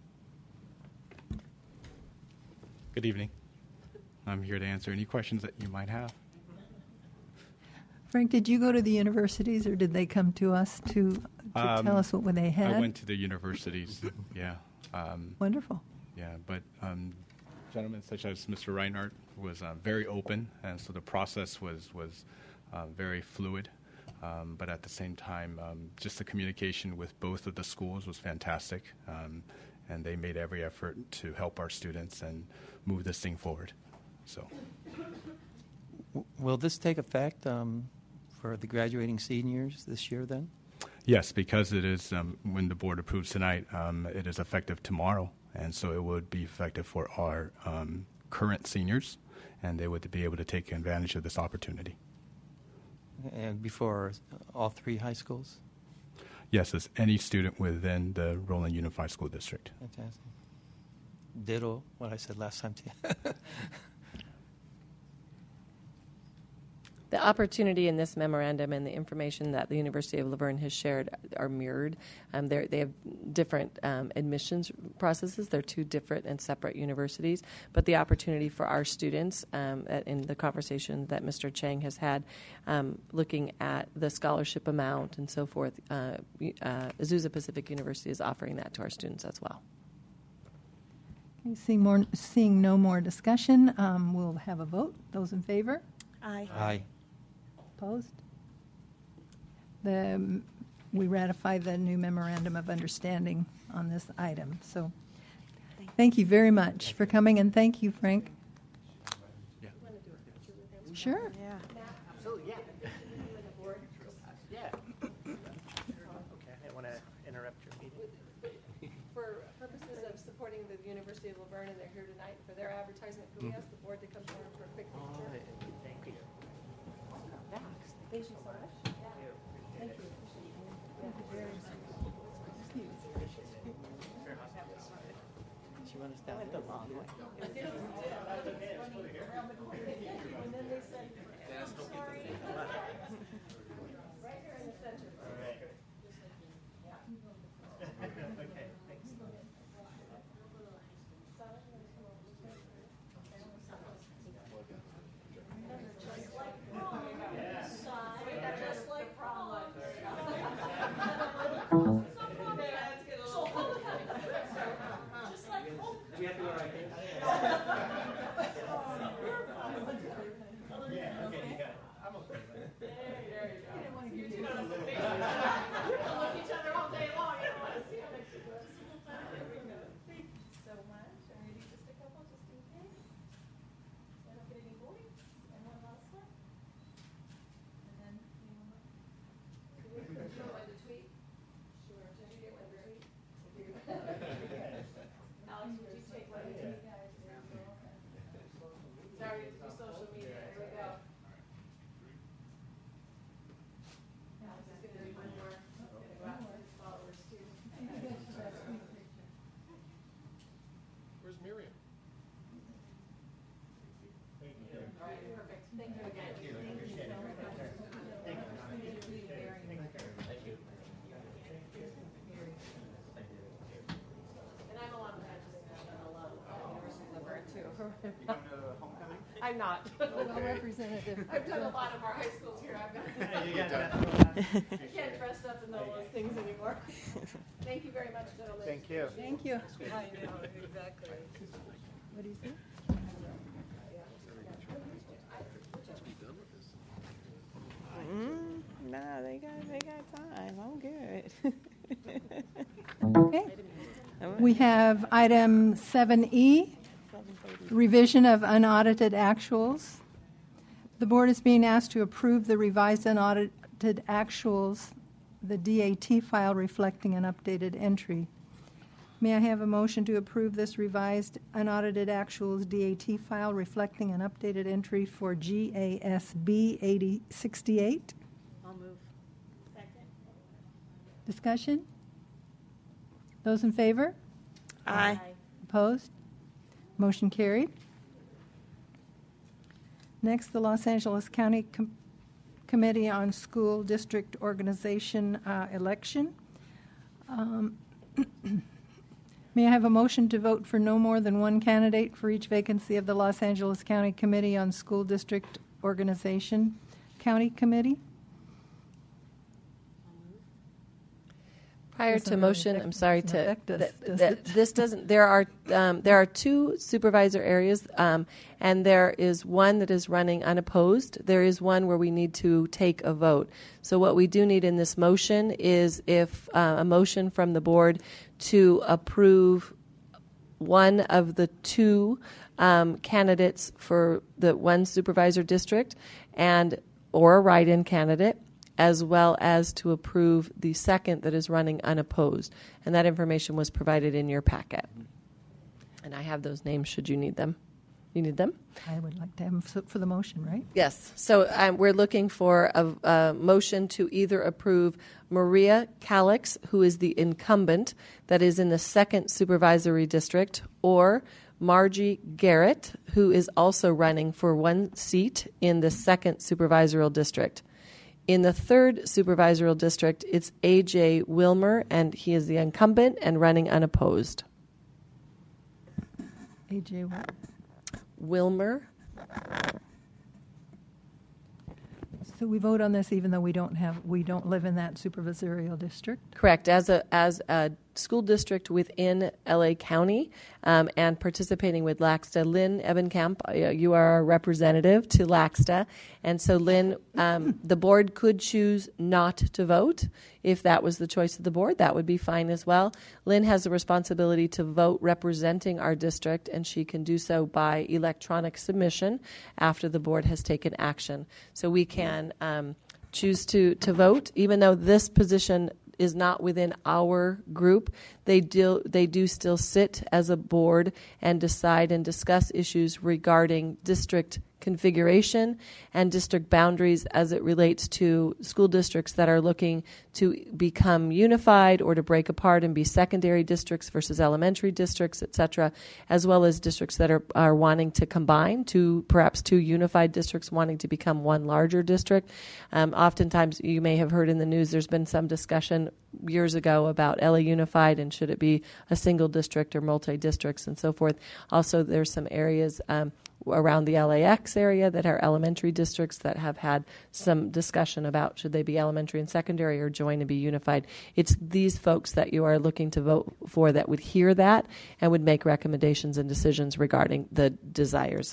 Good evening. I'm here to answer any questions that you might have. Frank, did you go to the universities or did they come to us to, to Um, tell us what they had? I went to the universities, yeah. Um, Wonderful. Yeah, but um, gentlemen such as Mister Reinhardt was uh, very open, and so the process was, was uh, very fluid. Um, but at the same time, um, just the communication with both of the schools was fantastic, um, and they made every effort to help our students and move this thing forward. So, W- Will this take effect um, for the graduating seniors this year then? yes, because it is, um, when the board approves tonight, um, it is effective tomorrow, and so it would be effective for our um, current seniors, and they would be able to take advantage of this opportunity. And before all three high schools? Yes, as any student within the Roland Unified School District. Fantastic. Ditto what I said last time to you. The opportunity in this memorandum and the information that the University of Laverne has shared are mirrored. Um, they're- they have different um, admissions processes. They're two different and separate universities. But the opportunity for our students, um, at, in the conversation that Mister Chang has had, um, looking at the scholarship amount and so forth, uh, uh, Azusa Pacific University is offering that to our students as well. Okay, seeing, more, seeing no more discussion, um, we'll have a vote. Those in favor? Aye. Aye. Opposed? The, um, we ratify the new memorandum of understanding on this item. So thank you very much for coming, and thank you, Frank. Yeah. Sure. Yeah. Absolutely, yeah. Yeah. Okay, I didn't want to interrupt your meeting. For purposes of supporting the University of Laverne, and they're here tonight for their advertisement, could we ask the board to come forward for a quick picture? Thank you. Thank you so much. Thank you. Thank you very much. She went us down the long way. And then they said, I'm sorry. Right here in the center. Okay, thanks. Just like prom. We have to go right there. Yeah, okay, you got it. I'm okay with that. Thank you again. Thank you so And I'm a lot of a lot of University of the Bird too. You come to homecoming? I'm not. Well, Representative. I've done a lot of our high schools here. I've got You got that. I can't dress up in all those things anymore. Thank you very much, gentlemen. Thank you. Thank you. I know, exactly. What do you say? Mm, nah, they got they got time. I'm good. Okay. We have item seven E, revision of unaudited actuals. The board is being asked to approve the revised unaudited actuals, the D A T file reflecting an updated entry. May I have a motion to approve this revised unaudited actuals D A T file reflecting an updated entry for G A S B eighty sixty-eight? I'll move. Second. Discussion? Those in favor? Aye. Opposed? Motion carried. Next, the Los Angeles County Com- Committee on School District Organization uh, election. Um, May I have a motion to vote for no more than one candidate for each vacancy of the Los Angeles County Committee on School District Organization County Committee? Prior Doesn't to really motion, affect- I'm sorry doesn't to affect us, that- does that it? this doesn't. There are um, there are two supervisor areas, um, and there is one that is running unopposed. There is one where we need to take a vote. So what we do need in this motion is if uh, a motion from the board to approve one of the two um, candidates for the one supervisor district, and or a write-in candidate, as well as to approve the second that is running unopposed. And that information was provided in your packet. And I have those names should you need them. You need them? I would like to have them for- for the motion, right? Yes. So um, we're looking for a, a motion to either approve Maria Calix, who is the incumbent that is in the second supervisory district, or Margie Garrett, who is also running for one seat in the second supervisorial district. In the third supervisorial district, it's A J Wilmer, and he is the incumbent and running unopposed. A J what? Wilmer. So we vote on this even though we don't have, we don't live in that supervisorial district? Correct. As a as a school district within L A County um, and participating with LACSTA, Lynn Evankamp, uh, you are our representative to LACSTA, and so Lynn, um, the board could choose not to vote if that was the choice of the board. That would be fine as well. Lynn has the responsibility to vote representing our district, and she can do so by electronic submission after the board has taken action. So we can um, choose to to vote, even though this position is not within our group. They do they do still sit as a board and decide and discuss issues regarding district configuration and district boundaries as it relates to school districts that are looking to become unified or to break apart and be secondary districts versus elementary districts, et cetera, as well as districts that are, are wanting to combine to perhaps two unified districts wanting to become one larger district. Um, oftentimes, you may have heard in the news, there's been some discussion years ago about L A Unified and should it be a single district or multi-districts and so forth. Also, there's some areas um, around the L A X area that are elementary districts that have had some discussion about should they be elementary and secondary or join and be unified. It's these folks that you are looking to vote for that would hear that and would make recommendations and decisions regarding the desires.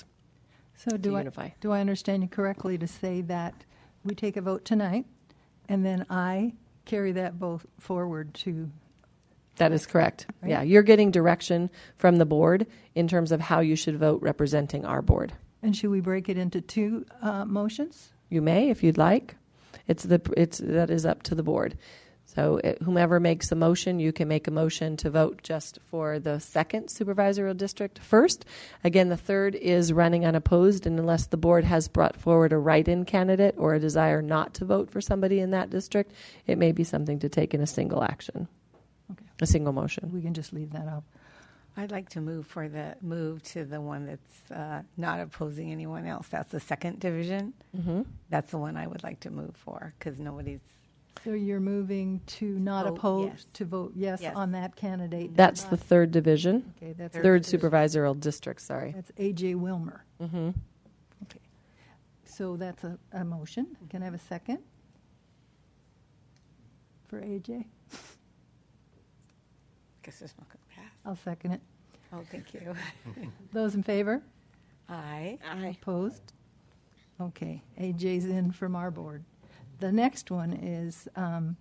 So do I, unify. do I understand you correctly to say that we take a vote tonight and then I carry that vote forward to... That is correct. Right? Yeah, you're getting direction from the board in terms of how you should vote representing our board. And should we break it into two uh, motions? You may, if you'd like. It's the it's that is up to the board. So it, whomever makes a motion, you can make a motion to vote just for the second supervisorial district first. Again, the third is running unopposed, and unless the board has brought forward a write-in candidate or a desire not to vote for somebody in that district, it may be something to take in a single action. Okay. A single motion. We can just leave that up. I'd like to move for the move to the one that's uh, not opposing anyone else. That's the second division. Mm-hmm. That's the one I would like to move for because nobody's. So you're moving to not Vote oppose, yes. to vote yes, Yes. on that candidate. That's not- the third division. Okay, that's third, third supervisorial district. Sorry. That's A J Wilmer. Mm-hmm. Okay. So that's a, a motion. Can I have a second? For A J? Guess it's not going to pass. I'll second it. Oh, thank you. Those in favor? Aye. Aye. Opposed? Okay, A J's in from our board. The next one is, um,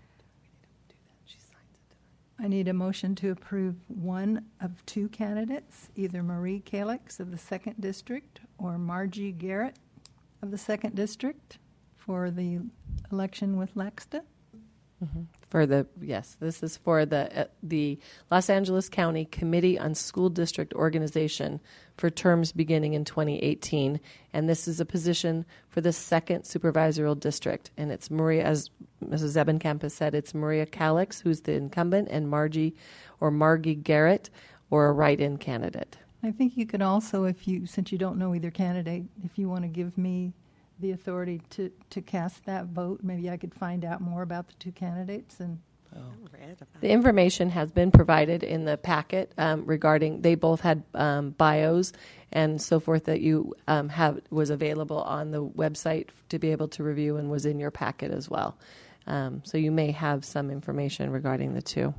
I need a motion to approve one of two candidates, either Marie Calix of the second district or Margie Garrett of the second district for the election with Laxta. Mm-hmm. For the yes, this is for the uh, the Los Angeles County Committee on School District Organization for terms beginning in twenty eighteen, and this is a position for the second supervisorial district. And it's Maria, as Missus Ebenkamp has said, it's Maria Calix who's the incumbent, and Margie or Margie Garrett or a write-in candidate. I think you could also, if you, since you don't know either candidate, if you want to give me the authority to, to cast that vote, maybe I could find out more about the two candidates. And The information has been provided in the packet um, regarding, they both had um, bios and so forth that you um, have was available on the website to be able to review and was in your packet as well. Um, so you may have some information regarding the two.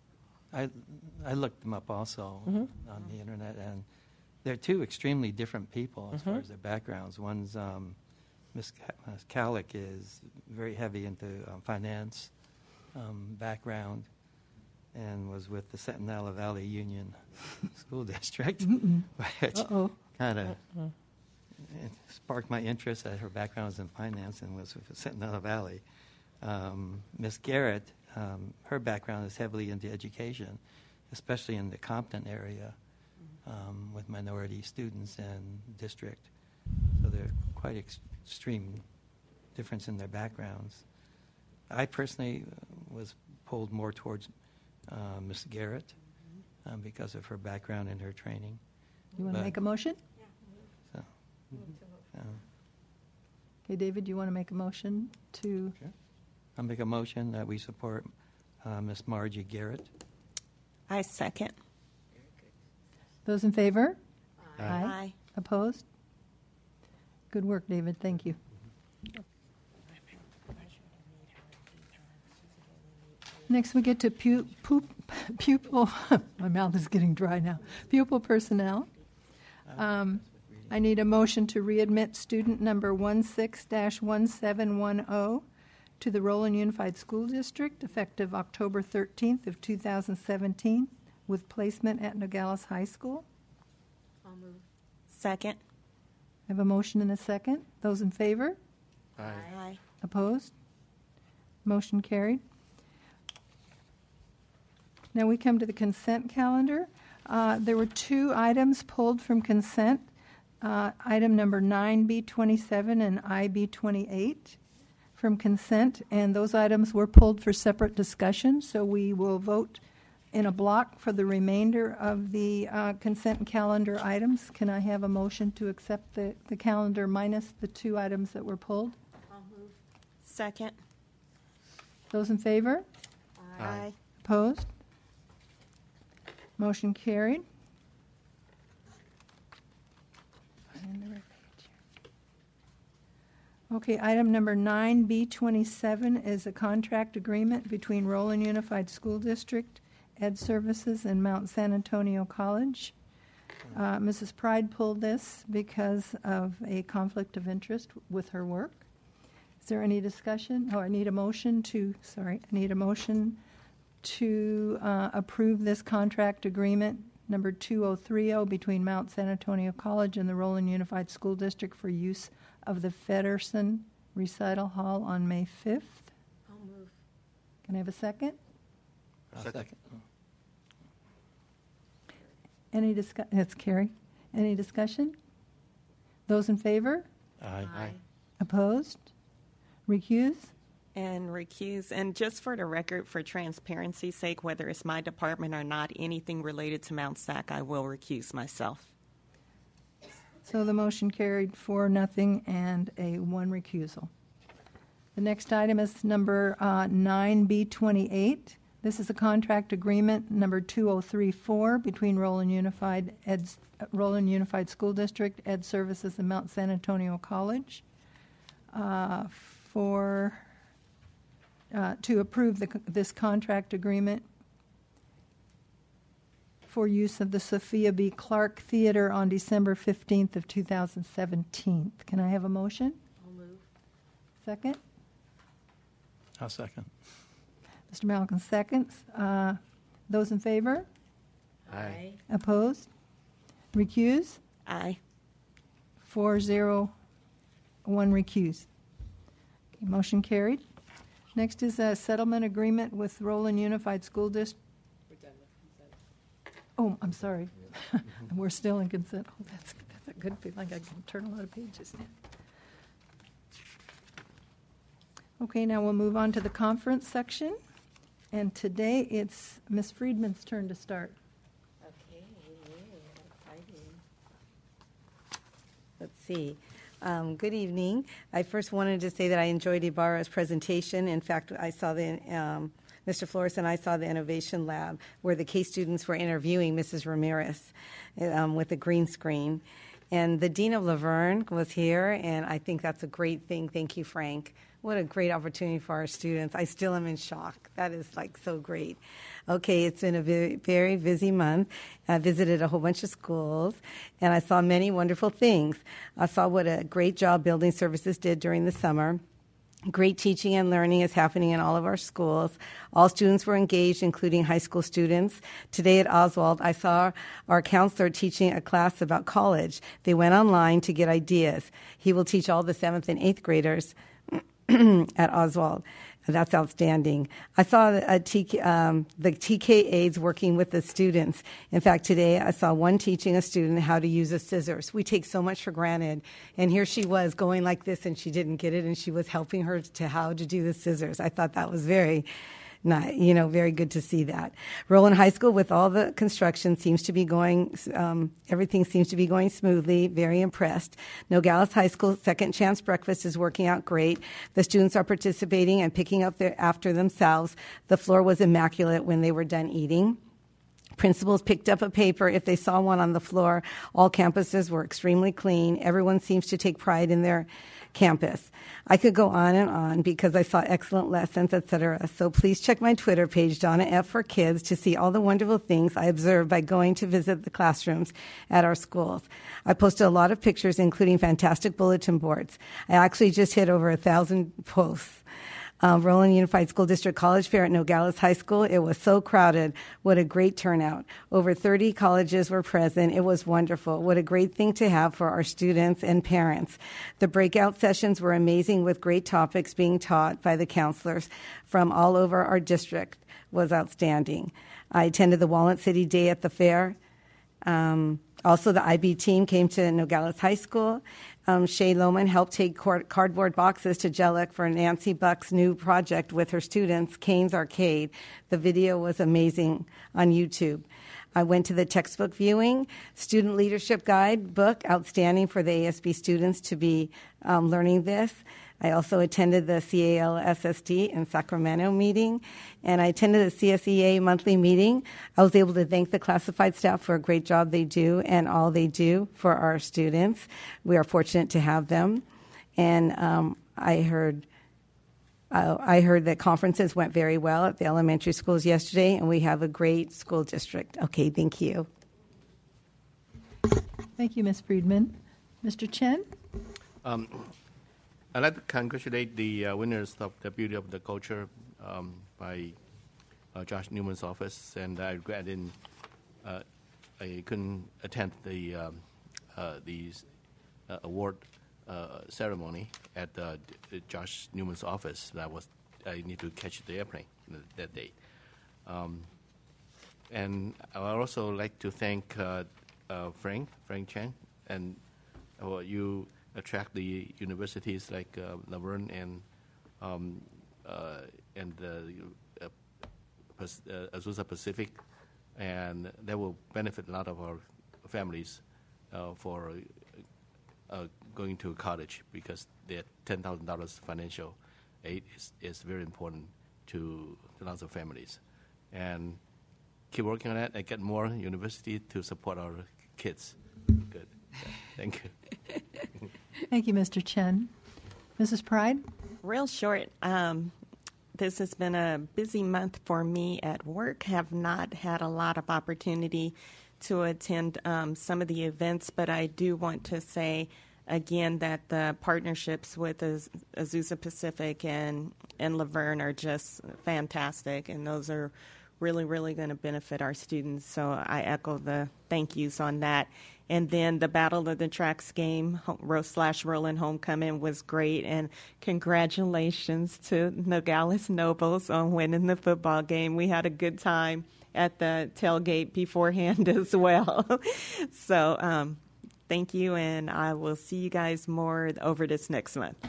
I I looked them up also Mhm. on the internet, and they're two extremely different people as far Mhm. as their backgrounds. One's um, Miss Ca- Miss Calic is very heavy into um, finance um, background, and was with the Centinela Valley Union School District, Mm-mm. which Uh-oh. kind of Mhm. sparked my interest that her background was in finance and was with Centinela Valley. Um, Miss Garrett, um, her background is heavily into education, especially in the Compton area, um, with minority students and district. So they're quite ex- extreme difference in their backgrounds. I personally uh, was pulled more towards uh, Miss Garrett um, because of her background and her training. you want to But- make a motion? So, uh, Okay, David, do you want to make a motion to? I'll make a motion that we support uh, Miss Margie Garrett. I second. Those in favor? Aye. Aye. Opposed? Good work, David. Thank you. Next, we get to pu- pu- pupil. My mouth is getting dry now. Pupil personnel. Um, I need a motion to readmit student number one six dash one seven one zero to the Roland Unified School District effective October thirteenth of two thousand seventeen with placement at Nogales High School. I'll move. Second. I have a motion and a second. Those in favor? Aye. Aye. Opposed? Motion carried. Now we come to the consent calendar. Uh, There were two items pulled from consent. Uh, Item number nine B twenty-seven and I B twenty-eight from consent, and those items were pulled for separate discussion, so we will vote in a block for the remainder of the uh, consent calendar items. Can I have a motion to accept the, the calendar minus the two items that were pulled? I'll move. Second. Those in favor? Aye. Opposed? Motion carried. Okay, item number nine B twenty-seven is a contract agreement between Roland Unified School District, Ed Services, and Mount San Antonio College. Uh, Missus Pride pulled this because of a conflict of interest with her work. Is there any discussion? Oh, I need a motion to, sorry, I need a motion to uh, approve this contract agreement number two oh three oh between Mount San Antonio College and the Roland Unified School District for use of the Feddersen Recital Hall on May fifth. I'll move. Can I have a second? I'll second. Any discuss? That's Carrie. Any discussion? Those in favor? Aye. Aye. Opposed? Recuse? And recuse. And just for the record, for transparency's sake, whether it's my department or not, anything related to Mount SAC, I will recuse myself. So the motion carried four, nothing, and a one recusal. The next item is number uh, nine B twenty-eight. This is a contract agreement number two oh three four between Roland Unified Ed, Roland Unified School District, Ed Services, and Mount San Antonio College uh, for uh, to approve the, this contract agreement for use of the Sophia B. Clark Theater on December fifteenth of two thousand seventeen. Can I have a motion? I'll move. Second? I'll second. Mister Malcolm seconds. Uh, those in favor? Aye. Opposed? Recuse? Aye. Four, zero, one recuse. Okay, motion carried. Next is a settlement agreement with Roland Unified School District. Oh, I'm sorry. We're still in consent. Oh, that's, that's a good feeling. I can turn a lot of pages now. Okay, now we'll move on to the conference section. And today it's Miz Friedman's turn to start. Okay, exciting. Let's see. Um, good evening. I first wanted to say that I enjoyed Ibarra's presentation. In fact, I saw the um, Mister Flores and I saw the Innovation Lab where the case students were interviewing Missus Ramirez um, with a green screen. And the Dean of Laverne was here, and I think that's a great thing. Thank you, Frank. What a great opportunity for our students. I still am in shock. That is like so great. Okay, it's been a very, very busy month. I visited a whole bunch of schools, and I saw many wonderful things. I saw what a great job Building Services did during the summer. Great teaching and learning is happening in all of our schools. All students were engaged, including high school students. Today at Oswald, I saw our counselor teaching a class about college. They went online to get ideas. He will teach all the seventh and eighth graders at Oswald. That's outstanding. I saw a T, um, the T K As working with the students. In fact, today I saw one teaching a student how to use a scissors. We take so much for granted. And here she was going like this, and she didn't get it, and she was helping her to how to do the scissors. I thought that was very Not, you know, very good to see that. Roland High School, with all the construction, seems to be going, um, everything seems to be going smoothly. Very impressed. Nogales High School Second Chance Breakfast is working out great. The students are participating and picking up their, after themselves. The floor was immaculate when they were done eating. Principals picked up a paper if they saw one on the floor. All campuses were extremely clean. Everyone seems to take pride in their campus. I could go on and on because I saw excellent lessons, et cetera. So please check my Twitter page, Donna F. for Kids, to see all the wonderful things I observed by going to visit the classrooms at our schools. I posted a lot of pictures, including fantastic bulletin boards. I actually just hit over a thousand posts. Um, Roland Unified School District College Fair at Nogales High School. It was so crowded. What a great turnout. Over thirty colleges were present. It was wonderful. What a great thing to have for our students and parents. The breakout sessions were amazing with great topics being taught by the counselors from all over our district. Was outstanding. I attended the Walnut City Day at the fair. Um, also, the I B team came to Nogales High School. Um, Shay Lohman helped take cardboard boxes to Jellic for Nancy Buck's new project with her students, Kane's Arcade. The video was amazing on YouTube. I went to the textbook viewing, Student Leadership Guide book, outstanding for the A S B students to be um, learning this. I also attended the C A L S S D in Sacramento meeting, and I attended the C S E A monthly meeting. I was able to thank the classified staff for a great job they do and all they do for our students. We are fortunate to have them. And um, I heard uh, I heard that conferences went very well at the elementary schools yesterday, and we have a great school district. Okay, thank you. Thank you, Miz Friedman. Mister Chen? Um, I'd like to congratulate the uh, winners of the Beauty of the Culture um, by uh, Josh Newman's office, and I regret I didn't, uh, I couldn't attend the um, uh, the uh, award uh, ceremony at uh, Josh Newman's office. That was I need to catch the airplane that day, um, and I would also like to thank uh, uh, Frank Frank Chen and uh, you. Attract the universities like uh, Laverne and um, uh, and uh, uh, Pas- uh, Azusa Pacific, and that will benefit a lot of our families uh, for uh, going to college, because their ten thousand dollars financial aid is, is very important to, to lots of families. And keep working on that and get more university to support our kids. Good. Yeah. Thank you. Thank you, Mister Chen. Missus Pride? Real short. Um, this has been a busy month for me at work. Have not had a lot of opportunity to attend um, some of the events, but I do want to say again that the partnerships with Az- Azusa Pacific and, and Laverne are just fantastic, and those are really, really going to benefit our students. So I echo the thank yous on that. And then the Battle of the Tracks game ho- slash Roland Homecoming was great. And congratulations to Nogales Nobles on winning the football game. We had a good time at the tailgate beforehand as well. So um, thank you, and I will see you guys more over this next month.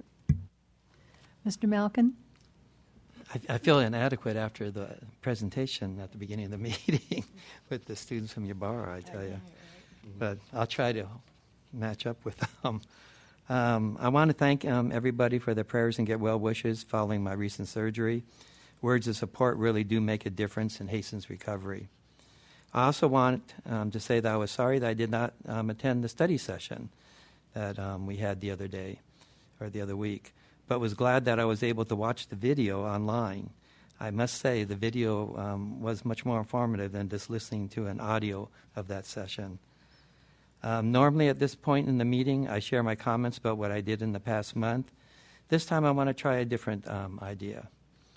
Mister Malkin? I, I feel inadequate after the presentation at the beginning of the meeting with the students from Ybarra, I tell you. But I'll try to match up with them. Um, I want to thank um, everybody for their prayers and get well wishes following my recent surgery. Words of support really do make a difference and hastens recovery. I also want um, to say that I was sorry that I did not um, attend the study session that um, we had the other day or the other week, but was glad that I was able to watch the video online. I must say the video um, was much more informative than just listening to an audio of that session. Um, normally at this point in the meeting, I share my comments about what I did in the past month. This time I want to try a different um, idea.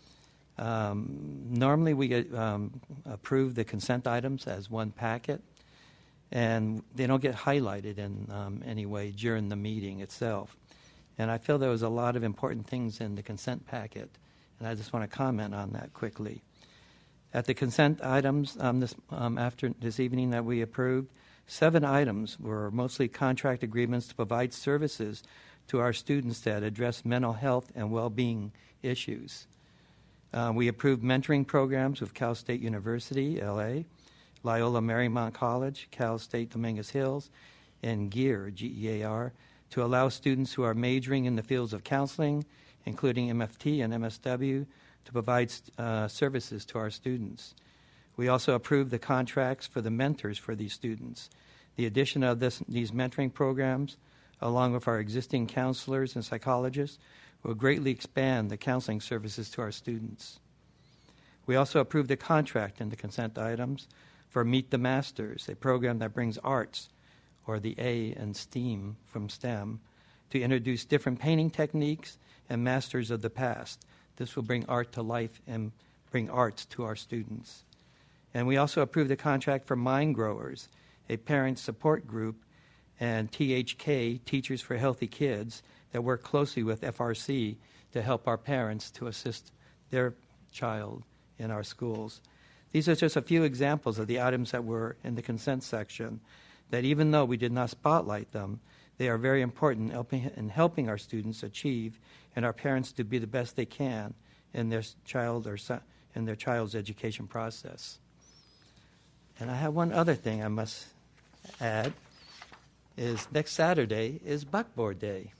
Um, normally we get, um, approve the consent items as one packet, and they don't get highlighted in um, any way during the meeting itself. And I feel there was a lot of important things in the consent packet, and I just want to comment on that quickly. At the consent items um, this, um, after this evening that we approved, seven items were mostly contract agreements to provide services to our students that address mental health and well-being issues. Uh, we approved mentoring programs with Cal State University, L A, Loyola Marymount College, Cal State Dominguez Hills, and GEAR, G E A R, to allow students who are majoring in the fields of counseling, including M F T and M S W, to provide uh, services to our students. We also approved the contracts for the mentors for these students. The addition of this, these mentoring programs, along with our existing counselors and psychologists, will greatly expand the counseling services to our students. We also approved a contract in the consent items for Meet the Masters, a program that brings arts, or the A in STEAM from STEM, to introduce different painting techniques and masters of the past. This will bring art to life and bring arts to our students. And we also approved a contract for Mind Growers, a parent support group, and T H K, Teachers for Healthy Kids, that work closely with F R C to help our parents to assist their child in our schools. These are just a few examples of the items that were in the consent section, that even though we did not spotlight them, they are very important in helping, in helping our students achieve and our parents to be the best they can in their child or son, in their child's education process. And I have one other thing I must add, is next Saturday is Buckboard Day.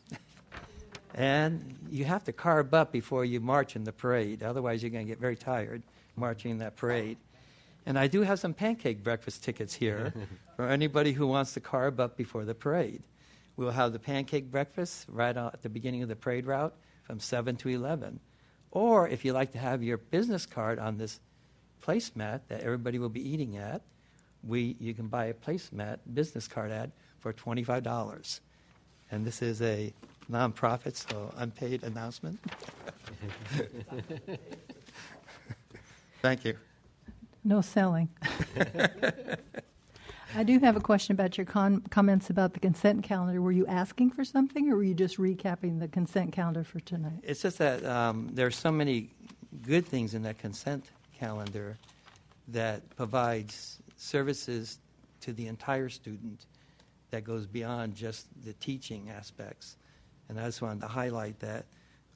And you have to carb up before you march in the parade. Otherwise, you're going to get very tired marching in that parade. And I do have some pancake breakfast tickets here for anybody who wants to carb up before the parade. We'll have the pancake breakfast right at the beginning of the parade route from seven to eleven. Or if you like to have your business card on this placemat that everybody will be eating at, we you can buy a placemat business card ad for twenty-five dollars. And this is a nonprofit, so unpaid announcement. Thank you. No selling. I do have a question about your con- comments about the consent calendar. Were you asking for something, or were you just recapping the consent calendar for tonight? It's just that um, there are so many good things in that consent calendar that provides services to the entire student that goes beyond just the teaching aspects. And I just wanted to highlight that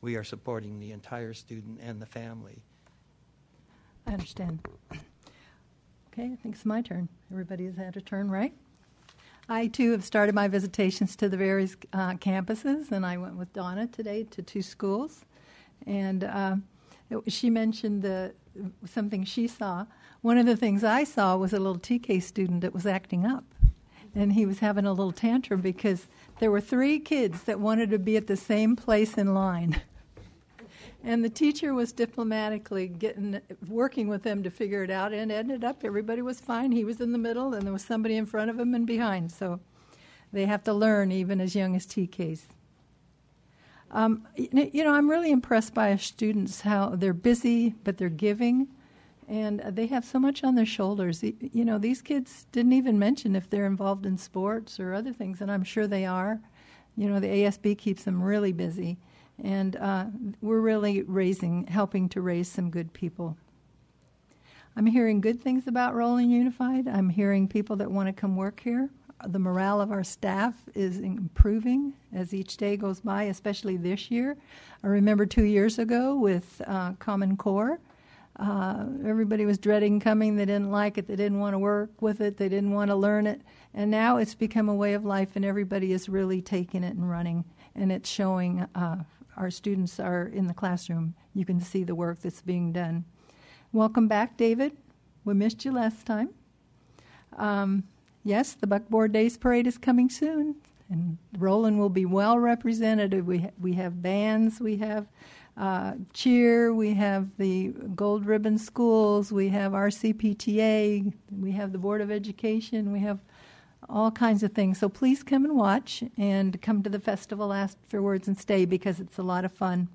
we are supporting the entire student and the family. I understand. Okay, I think it's my turn. Everybody has had a turn, right? I, too, have started my visitations to the various uh, campuses, and I went with Donna today to two schools. And uh, it, she mentioned the, something she saw. One of the things I saw was a little T K student that was acting up. And he was having a little tantrum because there were three kids that wanted to be at the same place in line. And the teacher was diplomatically getting, working with them to figure it out, and ended up everybody was fine. He was in the middle, and there was somebody in front of him and behind. So they have to learn even as young as T Ks. Um, you know, I'm really impressed by our students, how they're busy, but they're giving, and they have so much on their shoulders. You know, these kids didn't even mention if they're involved in sports or other things, and I'm sure they are. You know, the A S B keeps them really busy. And uh, we're really raising, helping to raise some good people. I'm hearing good things about Roland Unified. I'm hearing people that want to come work here. The morale of our staff is improving as each day goes by, especially this year. I remember two years ago with uh, Common Core. Uh, everybody was dreading coming. They didn't like it. They didn't want to work with it. They didn't want to learn it. And now it's become a way of life, and everybody is really taking it and running. And it's showing uh, our students are in the classroom. You can see the work that's being done. Welcome back, David. We missed you last time. Um, yes, the Buckboard Days Parade is coming soon, and Roland will be well represented. We ha- we have bands, we have uh, cheer, we have the Gold Ribbon Schools, we have R C P T A, we have the Board of Education, we have all kinds of things. So please come and watch, and come to the festival afterwards and stay, because it's a lot of fun.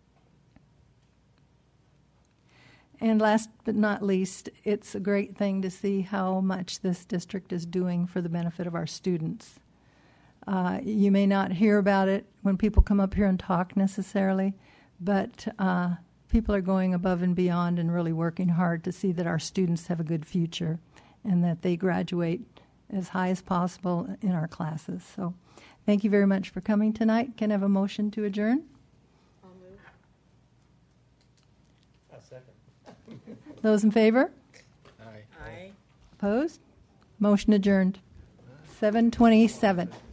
And last but not least, it's a great thing to see how much this district is doing for the benefit of our students. Uh, you may not hear about it when people come up here and talk necessarily, but uh, people are going above and beyond and really working hard to see that our students have a good future and that they graduate as high as possible in our classes. So thank you very much for coming tonight. Can I have a motion to adjourn? I'll move. A second. Those in favor? Aye. Aye. Opposed? Motion adjourned. seven twenty-seven.